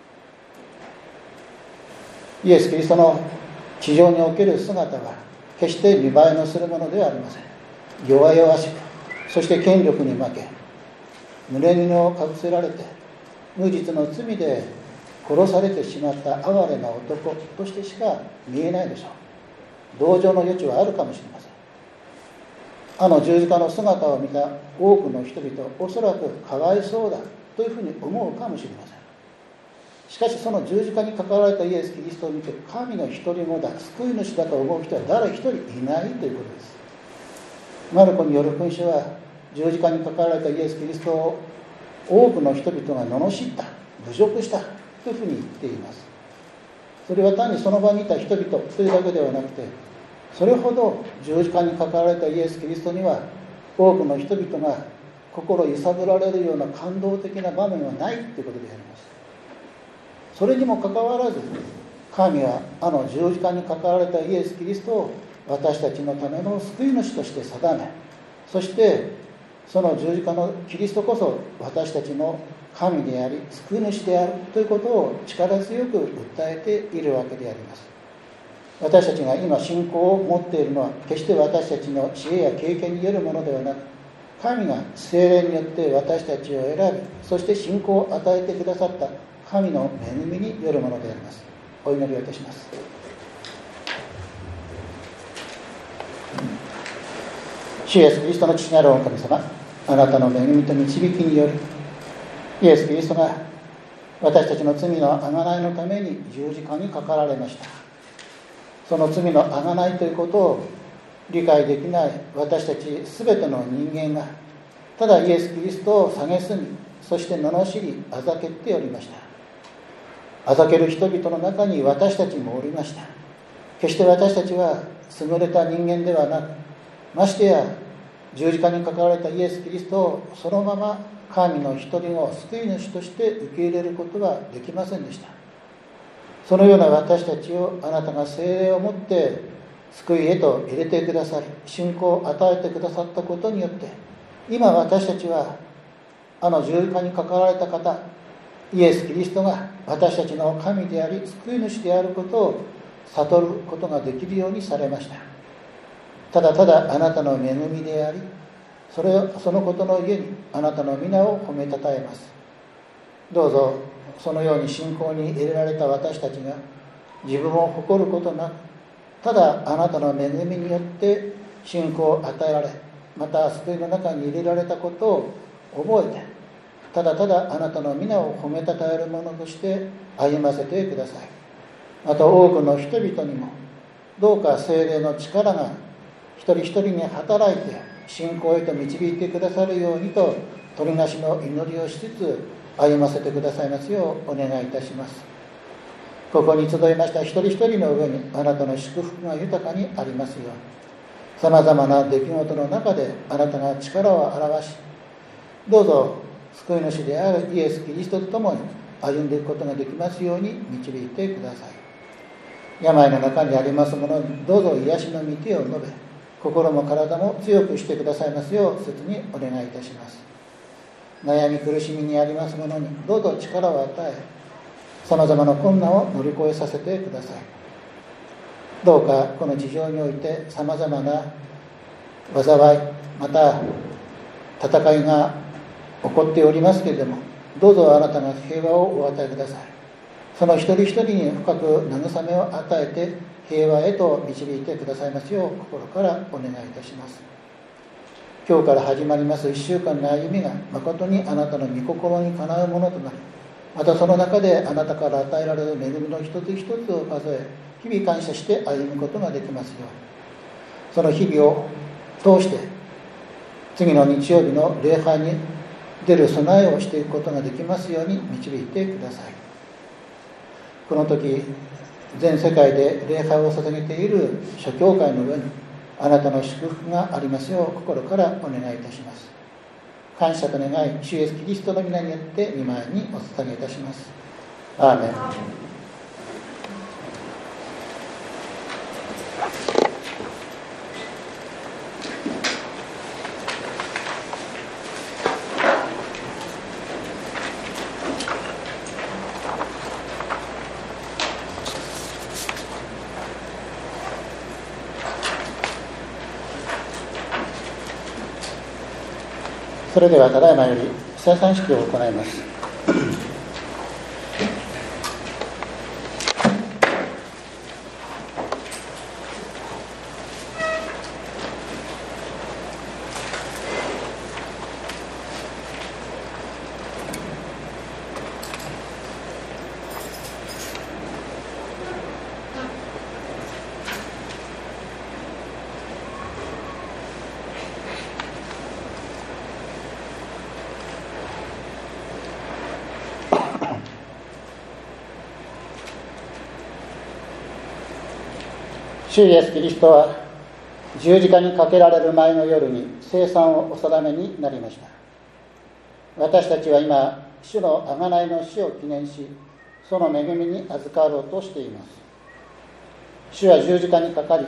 イエス・キリストの地上における姿は決して見栄えのするものではありません。弱々しく、そして権力に負け、濡れ衣をかぶせられて無実の罪で殺されてしまった哀れな男としてしか見えないでしょう。同情の余地はあるかもしれません。あの十字架の姿を見た多くの人々、おそらくかわいそうだというふうに思うかもしれません。しかしその十字架にかかられたイエス・キリストを見て、神の一人子だ、救い主だと思う人は誰一人いないということです。マルコによる勲章は、十字架にかかられたイエス・キリストを多くの人々が罵った、侮辱したというふうに言っています。それは単にその場にいた人々というだけではなくて、それほど十字架にかかられたイエス・キリストには多くの人々が心揺さぶられるような感動的な場面はないということであります。それにもかかわらず、神はあの十字架にかかられたイエス・キリストを私たちのための救い主として定め、そしてその十字架のキリストこそ私たちの神であり救い主であるということを力強く訴えているわけであります。私たちが今信仰を持っているのは決して私たちの知恵や経験によるものではなく、神が聖霊によって私たちを選び、そして信仰を与えてくださった神の恵みによるものであります。お祈りをいたします。主イエスキリストの父なる御神様、あなたの恵みと導きにより、イエスキリストが私たちの罪の贖いのために十字架にかかられました。その罪の贖いということを理解できない私たちすべての人間が、ただイエス・キリストを蔑み、そして罵りあざけておりました。あざける人々の中に私たちもおりました。決して私たちは優れた人間ではなく、ましてや十字架にかかられたイエス・キリストをそのまま神の一人を救い主として受け入れることはできませんでした。そのような私たちをあなたが聖霊をもって救いへと入れてくださり、信仰を与えてくださったことによって、今私たちはあの十字架にかかられた方、イエス・キリストが私たちの神であり救い主であることを悟ることができるようにされました。ただただあなたの恵みであり、それをそのことのゆえにあなたの皆を褒めたたえます。どうぞそのように信仰に入れられた私たちが自分を誇ることなく、ただあなたの恵みによって信仰を与えられ、また救いの中に入れられたことを覚えて、ただただあなたの皆を褒めたたえるものとして歩ませてください。また多くの人々にもどうか聖霊の力が一人一人に働いて信仰へと導いてくださるようにと、取りなしの祈りをしつつ歩ませてくださいますようお願いいたします。ここに集いました一人一人の上にあなたの祝福が豊かにありますように、さまざまな出来事の中であなたが力を表し、どうぞ救い主であるイエス・キリストと共に歩んでいくことができますように導いてください。病の中にありますものにどうぞ癒しの御手を述べ、心も体も強くしてくださいますよう切にお願いいたします。悩み苦しみにありますものにどうぞ力を与え、さまざまな困難を乗り越えさせてください。どうかこの地上においてさまざまな災い、また戦いが起こっておりますけれども、どうぞあなたが平和をお与えください。その一人一人に深く慰めを与えて平和へと導いてくださいますよう心からお願いいたします。今日から始まります一週間の歩みが誠にあなたの御心にかなうものとなり、またその中であなたから与えられる恵みの一つ一つを数え、日々感謝して歩むことができますように、その日々を通して次の日曜日の礼拝に出る備えをしていくことができますように導いてください。この時全世界で礼拝を捧げている諸教会の上にあなたの祝福がありますよう心からお願いいたします。感謝と願い、主イエスキリストの皆によって御前にお捧げいたします。アーメン。それではただいまより聖餐式を行います。主イエスキリストは十字架にかけられる前の夜に聖餐をお定めになりました。私たちは今主の贖いの死を記念し、その恵みに預かろうとしています。主は十字架にかかり、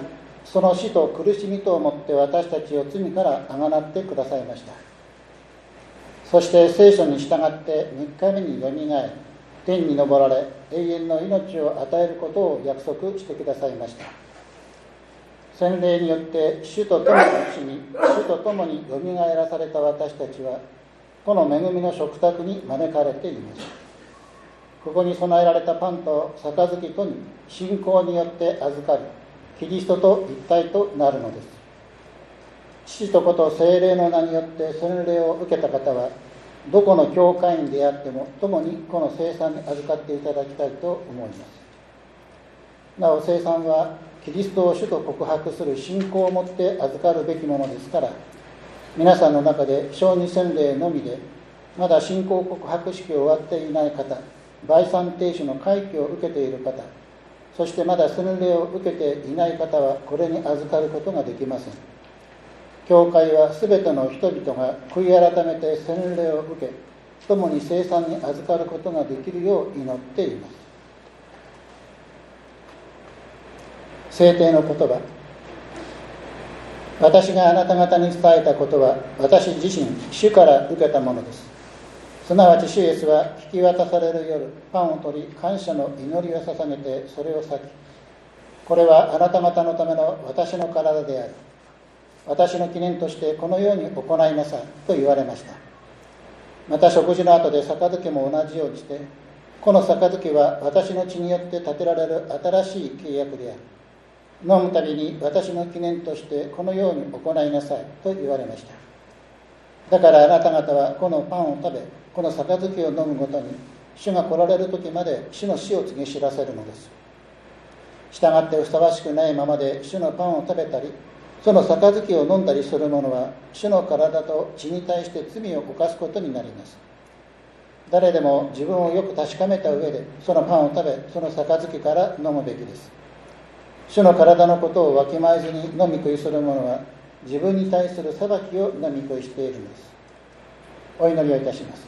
その死と苦しみとをもって私たちを罪からあがなってくださいました。そして聖書に従ってみっかめによみがえり、天に昇られ永遠の命を与えることを約束してくださいました。洗礼によって主と共に死に、主と共によみがえらされた私たちは、この恵みの食卓に招かれています。ここに備えられたパンと杯とに信仰によって預かり、キリストと一体となるのです。父と子と聖霊の名によって洗礼を受けた方は、どこの教会員であっても共にこの聖餐に預かっていただきたいと思います。なお聖餐はキリストを主と告白する信仰をもって預かるべきものですから、皆さんの中で小児洗礼のみでまだ信仰告白式を終わっていない方、第三亭主の快挙を受けている方、そしてまだ洗礼を受けていない方はこれに預かることができません。教会はすべての人々が悔い改めて洗礼を受け、共に聖餐に預かることができるよう祈っています。聖典の言葉。私があなた方に伝えたことは、私自身主から受けたものです。すなわち主イエスは引き渡される夜、パンを取り感謝の祈りを捧げてそれを裂き、これはあなた方のための私の体である。私の記念としてこのように行いなさいと言われました。また食事の後で杯も同じようにして、この杯は私の血によって立てられる新しい契約である。飲むたびに私の記念としてこのように行いなさいと言われました。だからあなた方はこのパンを食べ、この杯を飲むごとに、主が来られる時まで主の死を告げ知らせるのです。したがってふさわしくないままで主のパンを食べたり、その杯を飲んだりする者は、主の体と血に対して罪を犯すことになります。誰でも自分をよく確かめた上で、そのパンを食べ、その杯から飲むべきです。主の体のことをわきまえずに飲み食いする者は、自分に対する裁きを飲み食いしているのです。お祈りをいたします。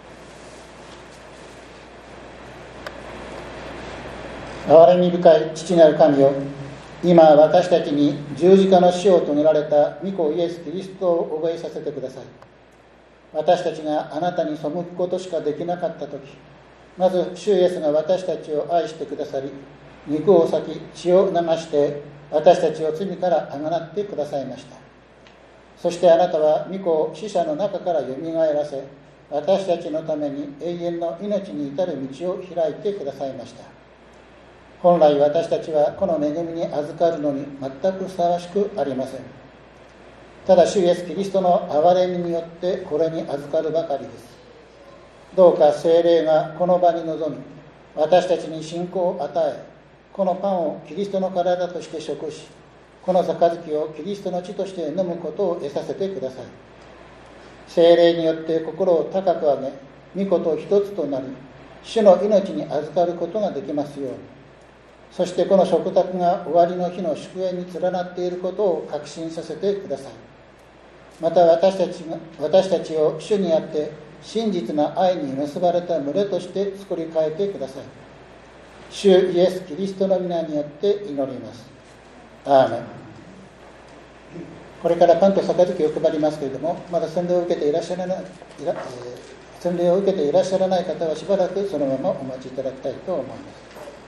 憐れみ深い父なる神よ、今私たちに十字架の死を遂げられた御子イエス・キリストを覚えさせてください。私たちがあなたに背くことしかできなかったとき、まず主イエスが私たちを愛してくださり、肉を裂き血を流して私たちを罪からあがなってくださいました。そしてあなたは御子を死者の中からよみがえらせ、私たちのために永遠の命に至る道を開いてくださいました。本来私たちはこの恵みに預かるのに全くふさわしくありません。ただ主イエスキリストの憐れみによってこれに預かるばかりです。どうか聖霊がこの場に臨み、私たちに信仰を与え、このパンをキリストの体として食し、この杯をキリストの血として飲むことを得させてください。聖霊によって心を高く上げ、御子と一つとなり、主の命に預かることができますように。そしてこの食卓が終わりの日の祝宴に連なっていることを確信させてください。また私たちが私たちを主にあって真実な愛に結ばれた群れとして作り変えてください。主イエス・キリストの皆によって祈ります。アーメン。これからパンと杯を配りますけれども、まだ洗礼を受けていらっしゃらない、いらえー、洗礼を受けていらっしゃらない方はしばらくそのままお待ちいただきたいと思います。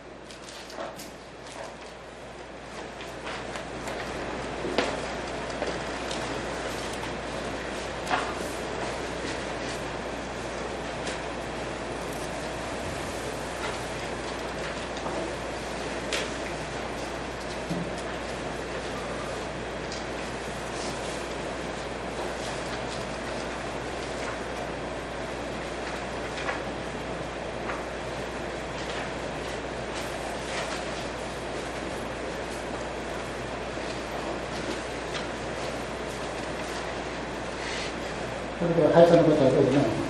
それでは、はい、その方はどうぞね。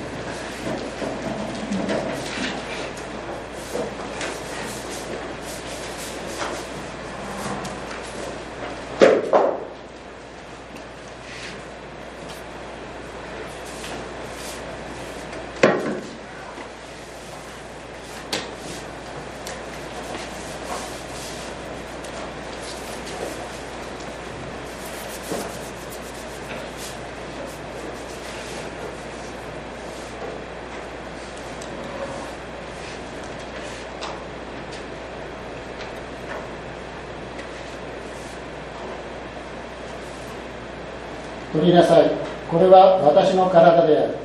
取りなさい。これは私の体である。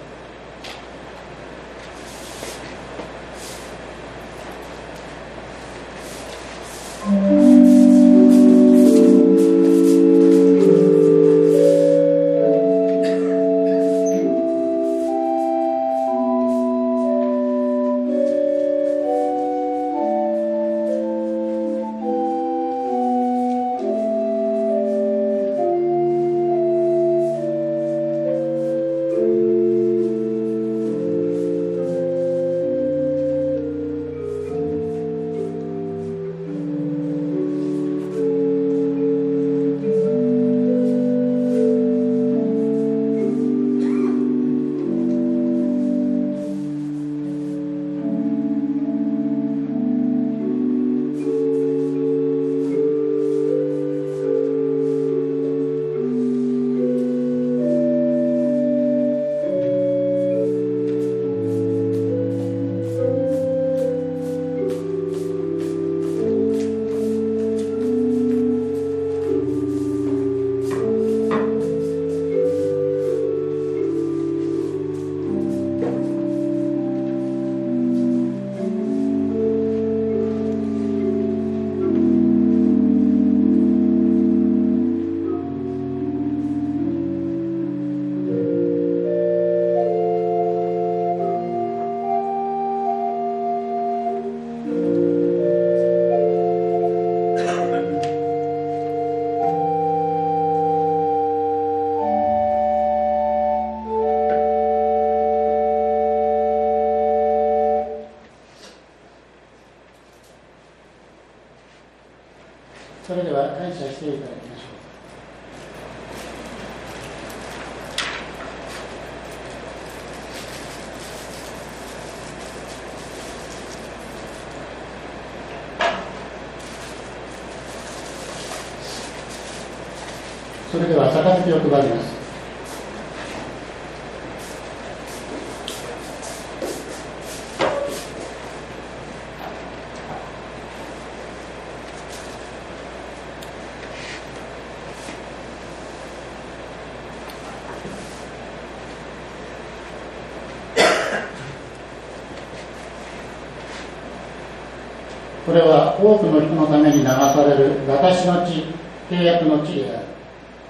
それでは感謝していただきましょう。それでは杯を配ります。これは多くの人のために流される私の血、契約の血である。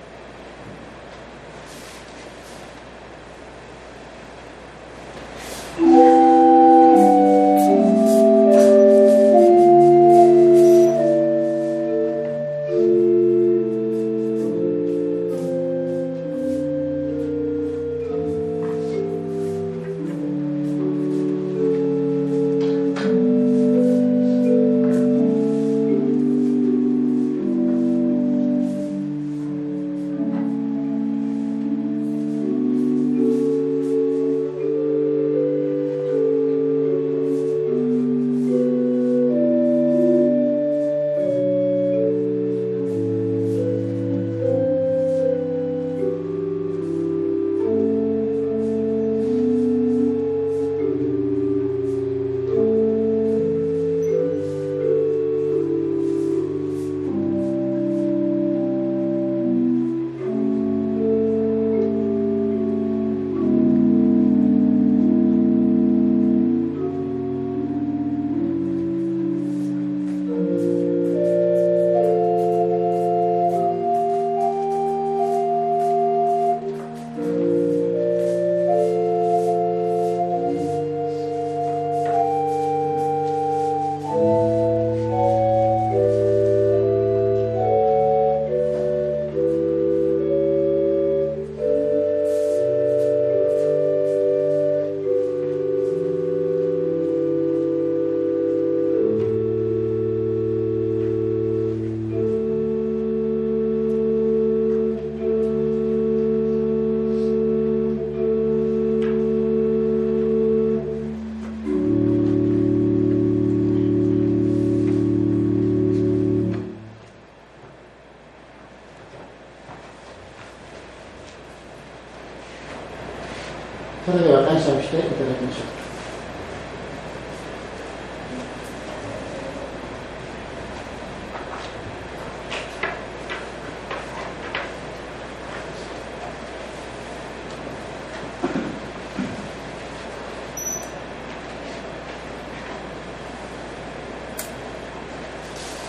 それでは感謝をしていただきましょう。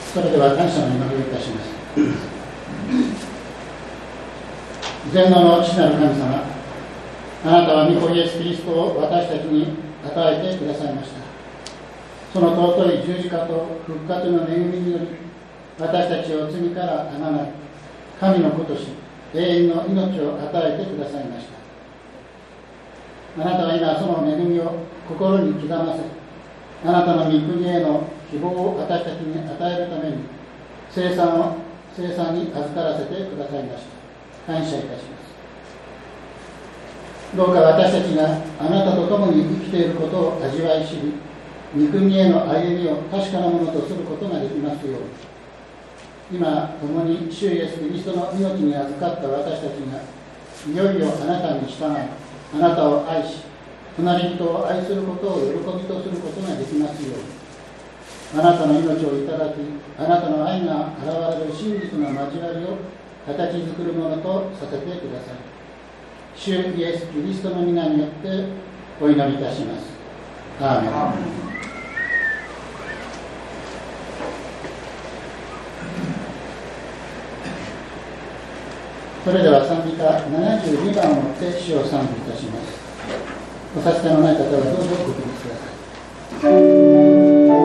それでは感謝の祈りをいたします。全能の父なる神様、あなたは御子イエス・キリストを私たちに与えてくださいました。その尊い十字架と復活の恵みにより、私たちを罪からあがない神の子とし、永遠の命を与えてくださいました。あなたは今その恵みを心に刻ませ、あなたの御国への希望を私たちに与えるために聖餐を聖餐に預からせてくださいました。感謝いたします。どうか私たちがあなたと共に生きていることを味わい知り、御国への歩みを確かなものとすることができますように、今共に主イエス・キリストの命に預かった私たちがいよいよあなたに従い、あなたを愛し、隣人を愛することを喜びとすることができますように、あなたの命をいただき、あなたの愛が現れる真実の交わりを形作るものとさせてください。主イエス・キリストの皆によってお祈りいたします。アーメン。アーメン。それでは賛美歌ななじゅうにばんを持って主を賛美いたします。お差し支えのない方はどうぞご起立ください。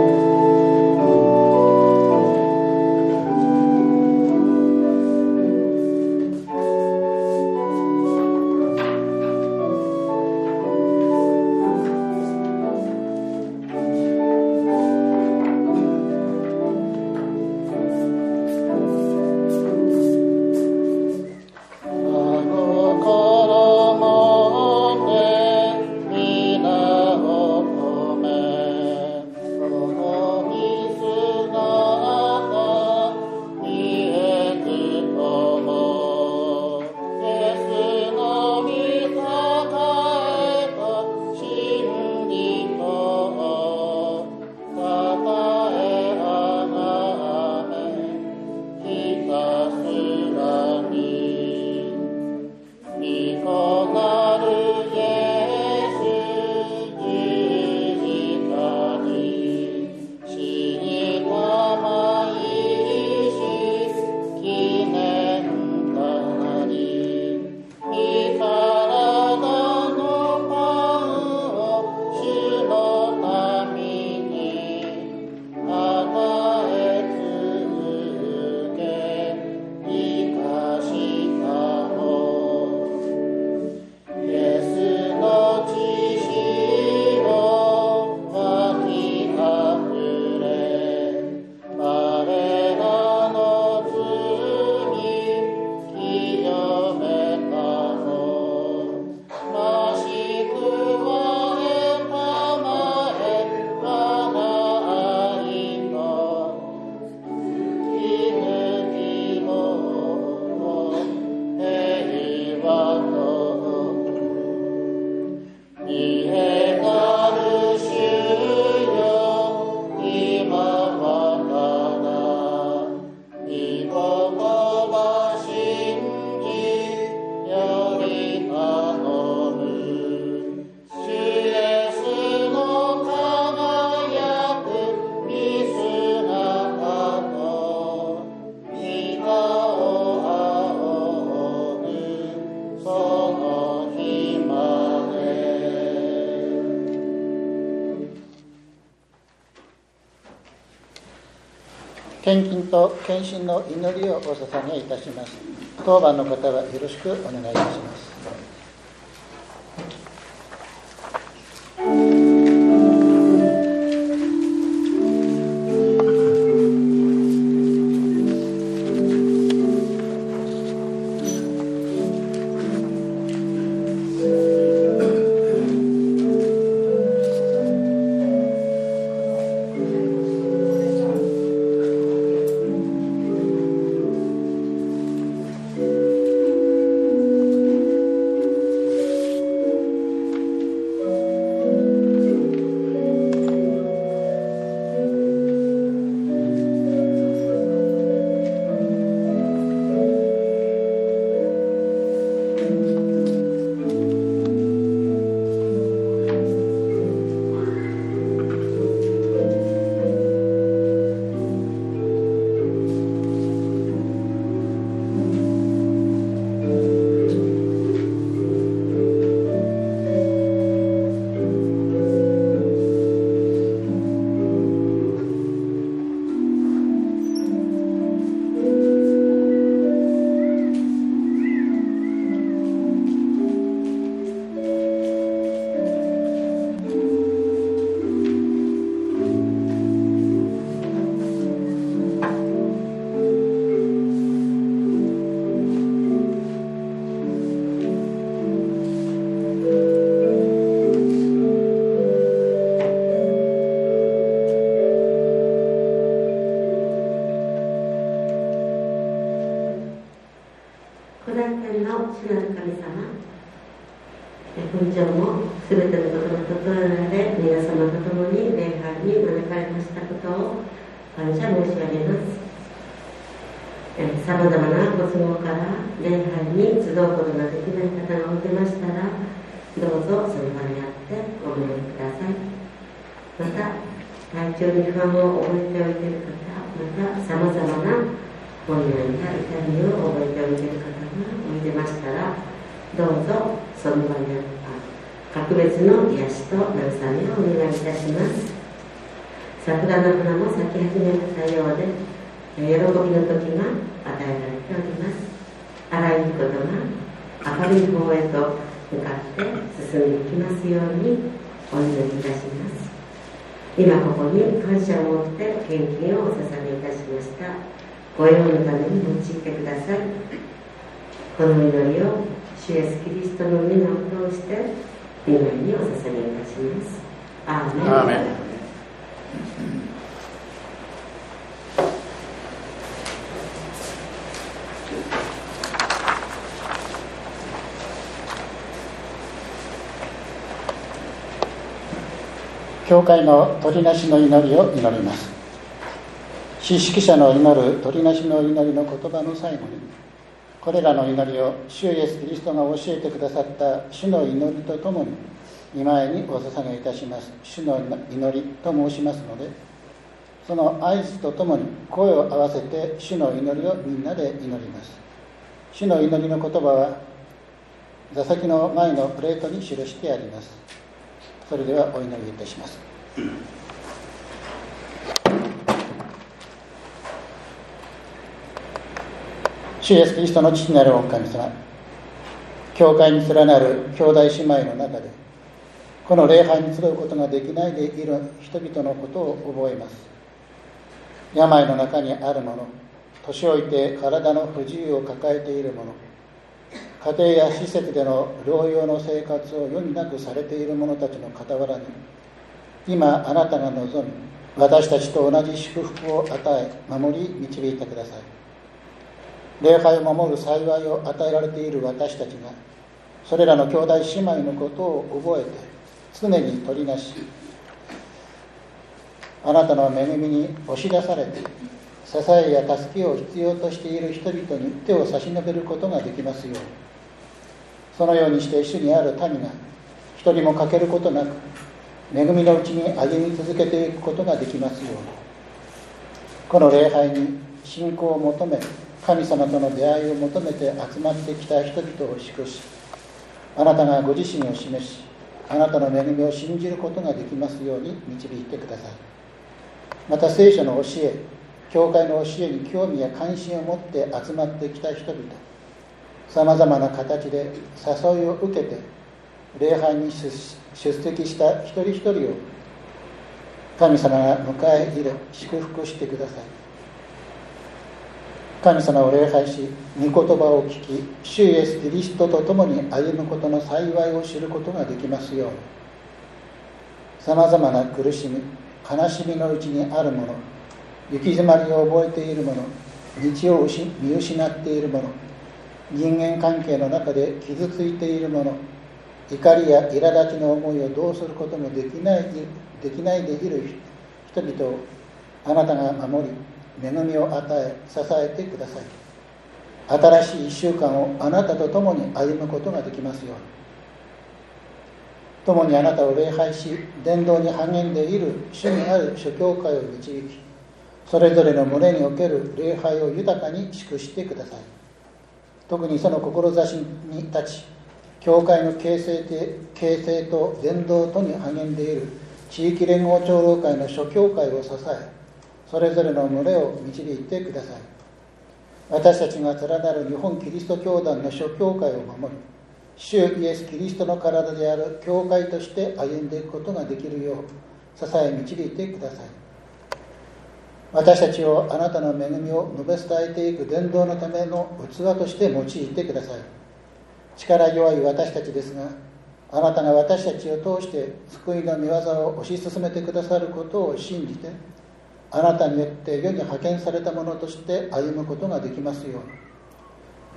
献金と献身の祈りをお捧げいたします。当番の方はよろしくお願いいたします。 「 今日もすべてのことが整えられ、皆様と共に礼拝に招かれましたことを感謝申し上げます。さまざまなご都合から礼拝に集うことができない方がおりましたら、どうぞその場にあってお祈りください。また体調に不安を覚えておいている方、またさまざまな困難や痛みを覚えておいている方がおいでましたら、どうぞその場にあった格別の癒しと慰めをお願いいたします。桜の花も咲き始めたようで、喜びの時が与えられております。あらゆることが明るい方へと向かって進んでいきますようにお祈りいたします。今ここに感謝を持って献金をお捧げいたしました。ご用のために用いてください。この祈りを主イエスキリストの皆を通して御前にお捧げいたします。アーメン。アーメン。 教会の取りなしの祈りを祈ります。司式者の祈る取りなしの祈りの言葉の最後に、これらの祈りを主イエスキリストが教えてくださった主の祈りとともに御前にお捧げいたします。主の祈りと申しますので、その合図とともに声を合わせて主の祈りをみんなで祈ります。主の祈りの言葉は座席の前のプレートに記してあります。それではお祈りいたします。主イエスキリストの父なる御神様、教会に連なる兄弟姉妹の中でこの礼拝に集うことができないでいる人々のことを覚えます。病の中にある者、年老いて体の不自由を抱えている者、家庭や施設での療養の生活を余儀なくされている者たちの傍らに、今あなたが望み、私たちと同じ祝福を与え、守り導いてください。礼拝を守る幸いを与えられている私たちが、それらの兄弟姉妹のことを覚えて常に取りなし、あなたの恵みに押し出されて支えや助けを必要としている人々に手を差し伸べることができますように、そのようにして主にある民が一人も欠けることなく恵みのうちに歩み続けていくことができますように、この礼拝に信仰を求め、神様との出会いを求めて集まってきた人々を祝し、あなたがご自身を示し、あなたの恵みを信じることができますように導いてください。また聖書の教え、教会の教えに興味や関心を持って集まってきた人々、さまざまな形で誘いを受けて礼拝に出席した一人一人を神様が迎え入れ祝福してください。神様を礼拝し、御言葉を聞き、主イエスキリストと共に歩むことの幸いを知ることができますように、さまざまな苦しみ、悲しみのうちにある者、行き詰まりを覚えている者、道を見失っている者、人間関係の中で傷ついている者、怒りや苛立ちの思いをどうすることもできないできないでいる人々をあなたが守り、恵みを与え支えてください。新しい一週間をあなたと共に歩むことができますように、共にあなたを礼拝し伝道に励んでいる主にある諸教会を導き、それぞれの群れにおける礼拝を豊かに祝してください。特にその志に立ち、教会の形成形成と伝道とに励んでいる地域連合長老会の諸教会を支え、それぞれの群れを導いてください。私たちが連なる日本キリスト教団の諸教会を守り、主イエスキリストの体である教会として歩んでいくことができるよう支え導いてください。私たちをあなたの恵みを述べ伝えていく伝道のための器として用いてください。力弱い私たちですが、あなたが私たちを通して救いの御業を推し進めてくださることを信じて、あなたによって世に派遣されたものとして歩むことができますように、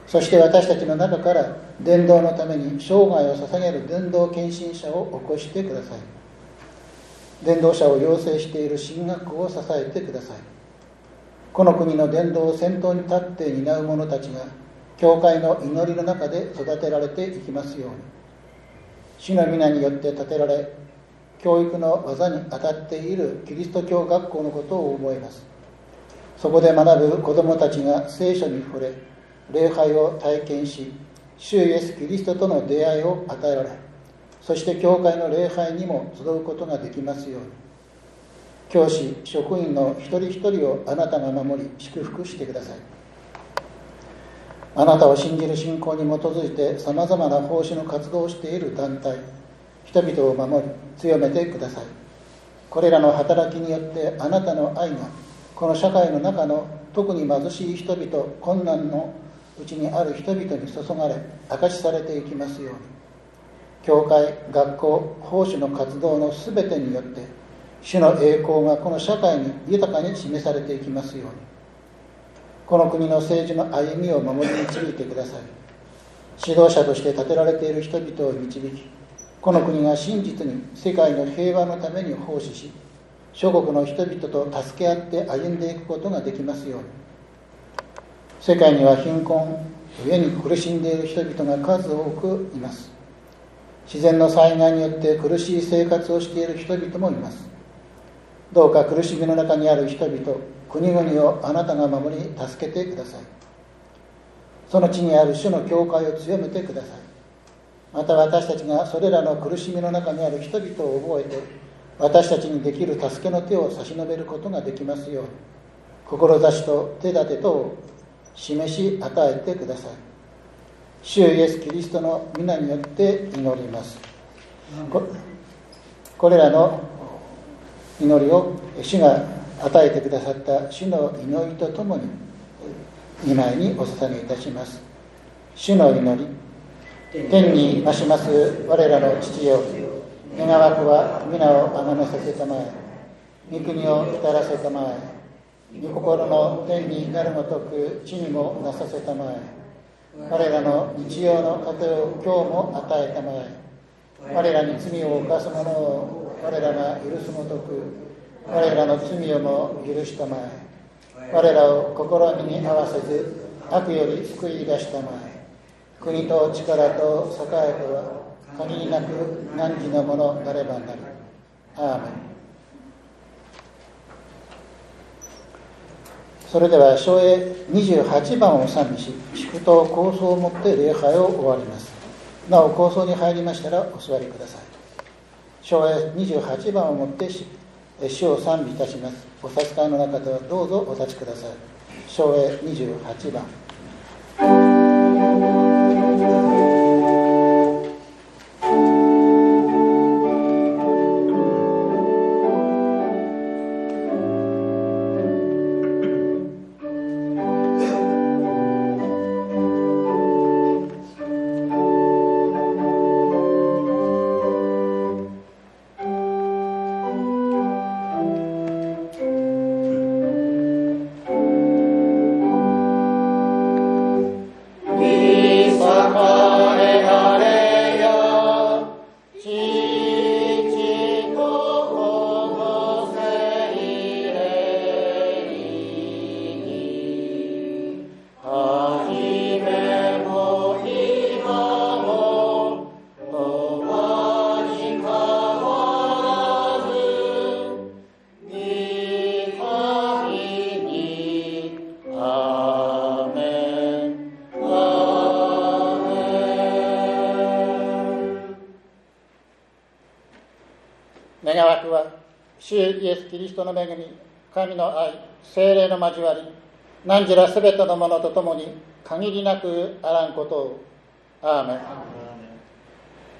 そして私たちの中から伝道のために生涯を捧げる伝道献身者を起こしてください。伝道者を養成している神学校を支えてください。この国の伝道を先頭に立って担う者たちが教会の祈りの中で育てられていきますように、主の皆によって立てられ教育の技に当たっているキリスト教学校のことを覚えます。そこで学ぶ子どもたちが聖書に触れ、礼拝を体験し、主イエス・キリストとの出会いを与えられ、そして教会の礼拝にも集うことができますように、教師、職員の一人一人をあなたが守り祝福してください。あなたを信じる信仰に基づいてさまざまな奉仕の活動をしている団体、人々を守り強めてください。これらの働きによってあなたの愛がこの社会の中の特に貧しい人々、困難のうちにある人々に注がれ証しされていきますように、教会、学校、奉仕の活動のすべてによって主の栄光がこの社会に豊かに示されていきますように、この国の政治の歩みを守り導いてください。指導者として立てられている人々を導き、この国が真実に世界の平和のために奉仕し、諸国の人々と助け合って歩んでいくことができますように。世界には貧困、飢えに苦しんでいる人々が数多くいます。自然の災害によって苦しい生活をしている人々もいます。どうか苦しみの中にある人々、国々をあなたが守り助けてください。その地にある主の教会を強めてください。また私たちがそれらの苦しみの中にある人々を覚えて、私たちにできる助けの手を差し伸べることができますように、志と手立てとを示し与えてください。主イエス・キリストの皆によって祈ります。こ, これらの祈りを主が与えてくださった主の祈りとともに御前にお捧げいたします。主の祈り。天に増します我らの父よ、願わくは皆をあがめさせたまえ、御国を至らせたまえ、御心の天になるごとく地にもなさせたまえ、我らの日曜の糧を今日も与えたまえ、我らに罪を犯す者を我らが許すごとく我らの罪をも許したまえ、我らを試みに合わせず悪より救い出したまえ、国と力と栄えとは限りなく汝のものなればなる。アーメン。それでは唱詠にじゅうはちばんを賛美し、祝祷構想をもって礼拝を終わります。なお構想に入りましたらお座りください。唱詠にじゅうはちばんをもって主を賛美いたします。お差し替えの中ではどうぞお立ちください。唱詠にじゅうはちばん。願わくは主イエス・キリストの恵み、神の愛、聖霊の交わり、何時らすべてのものとともに限りなくあらんことを。アーメン。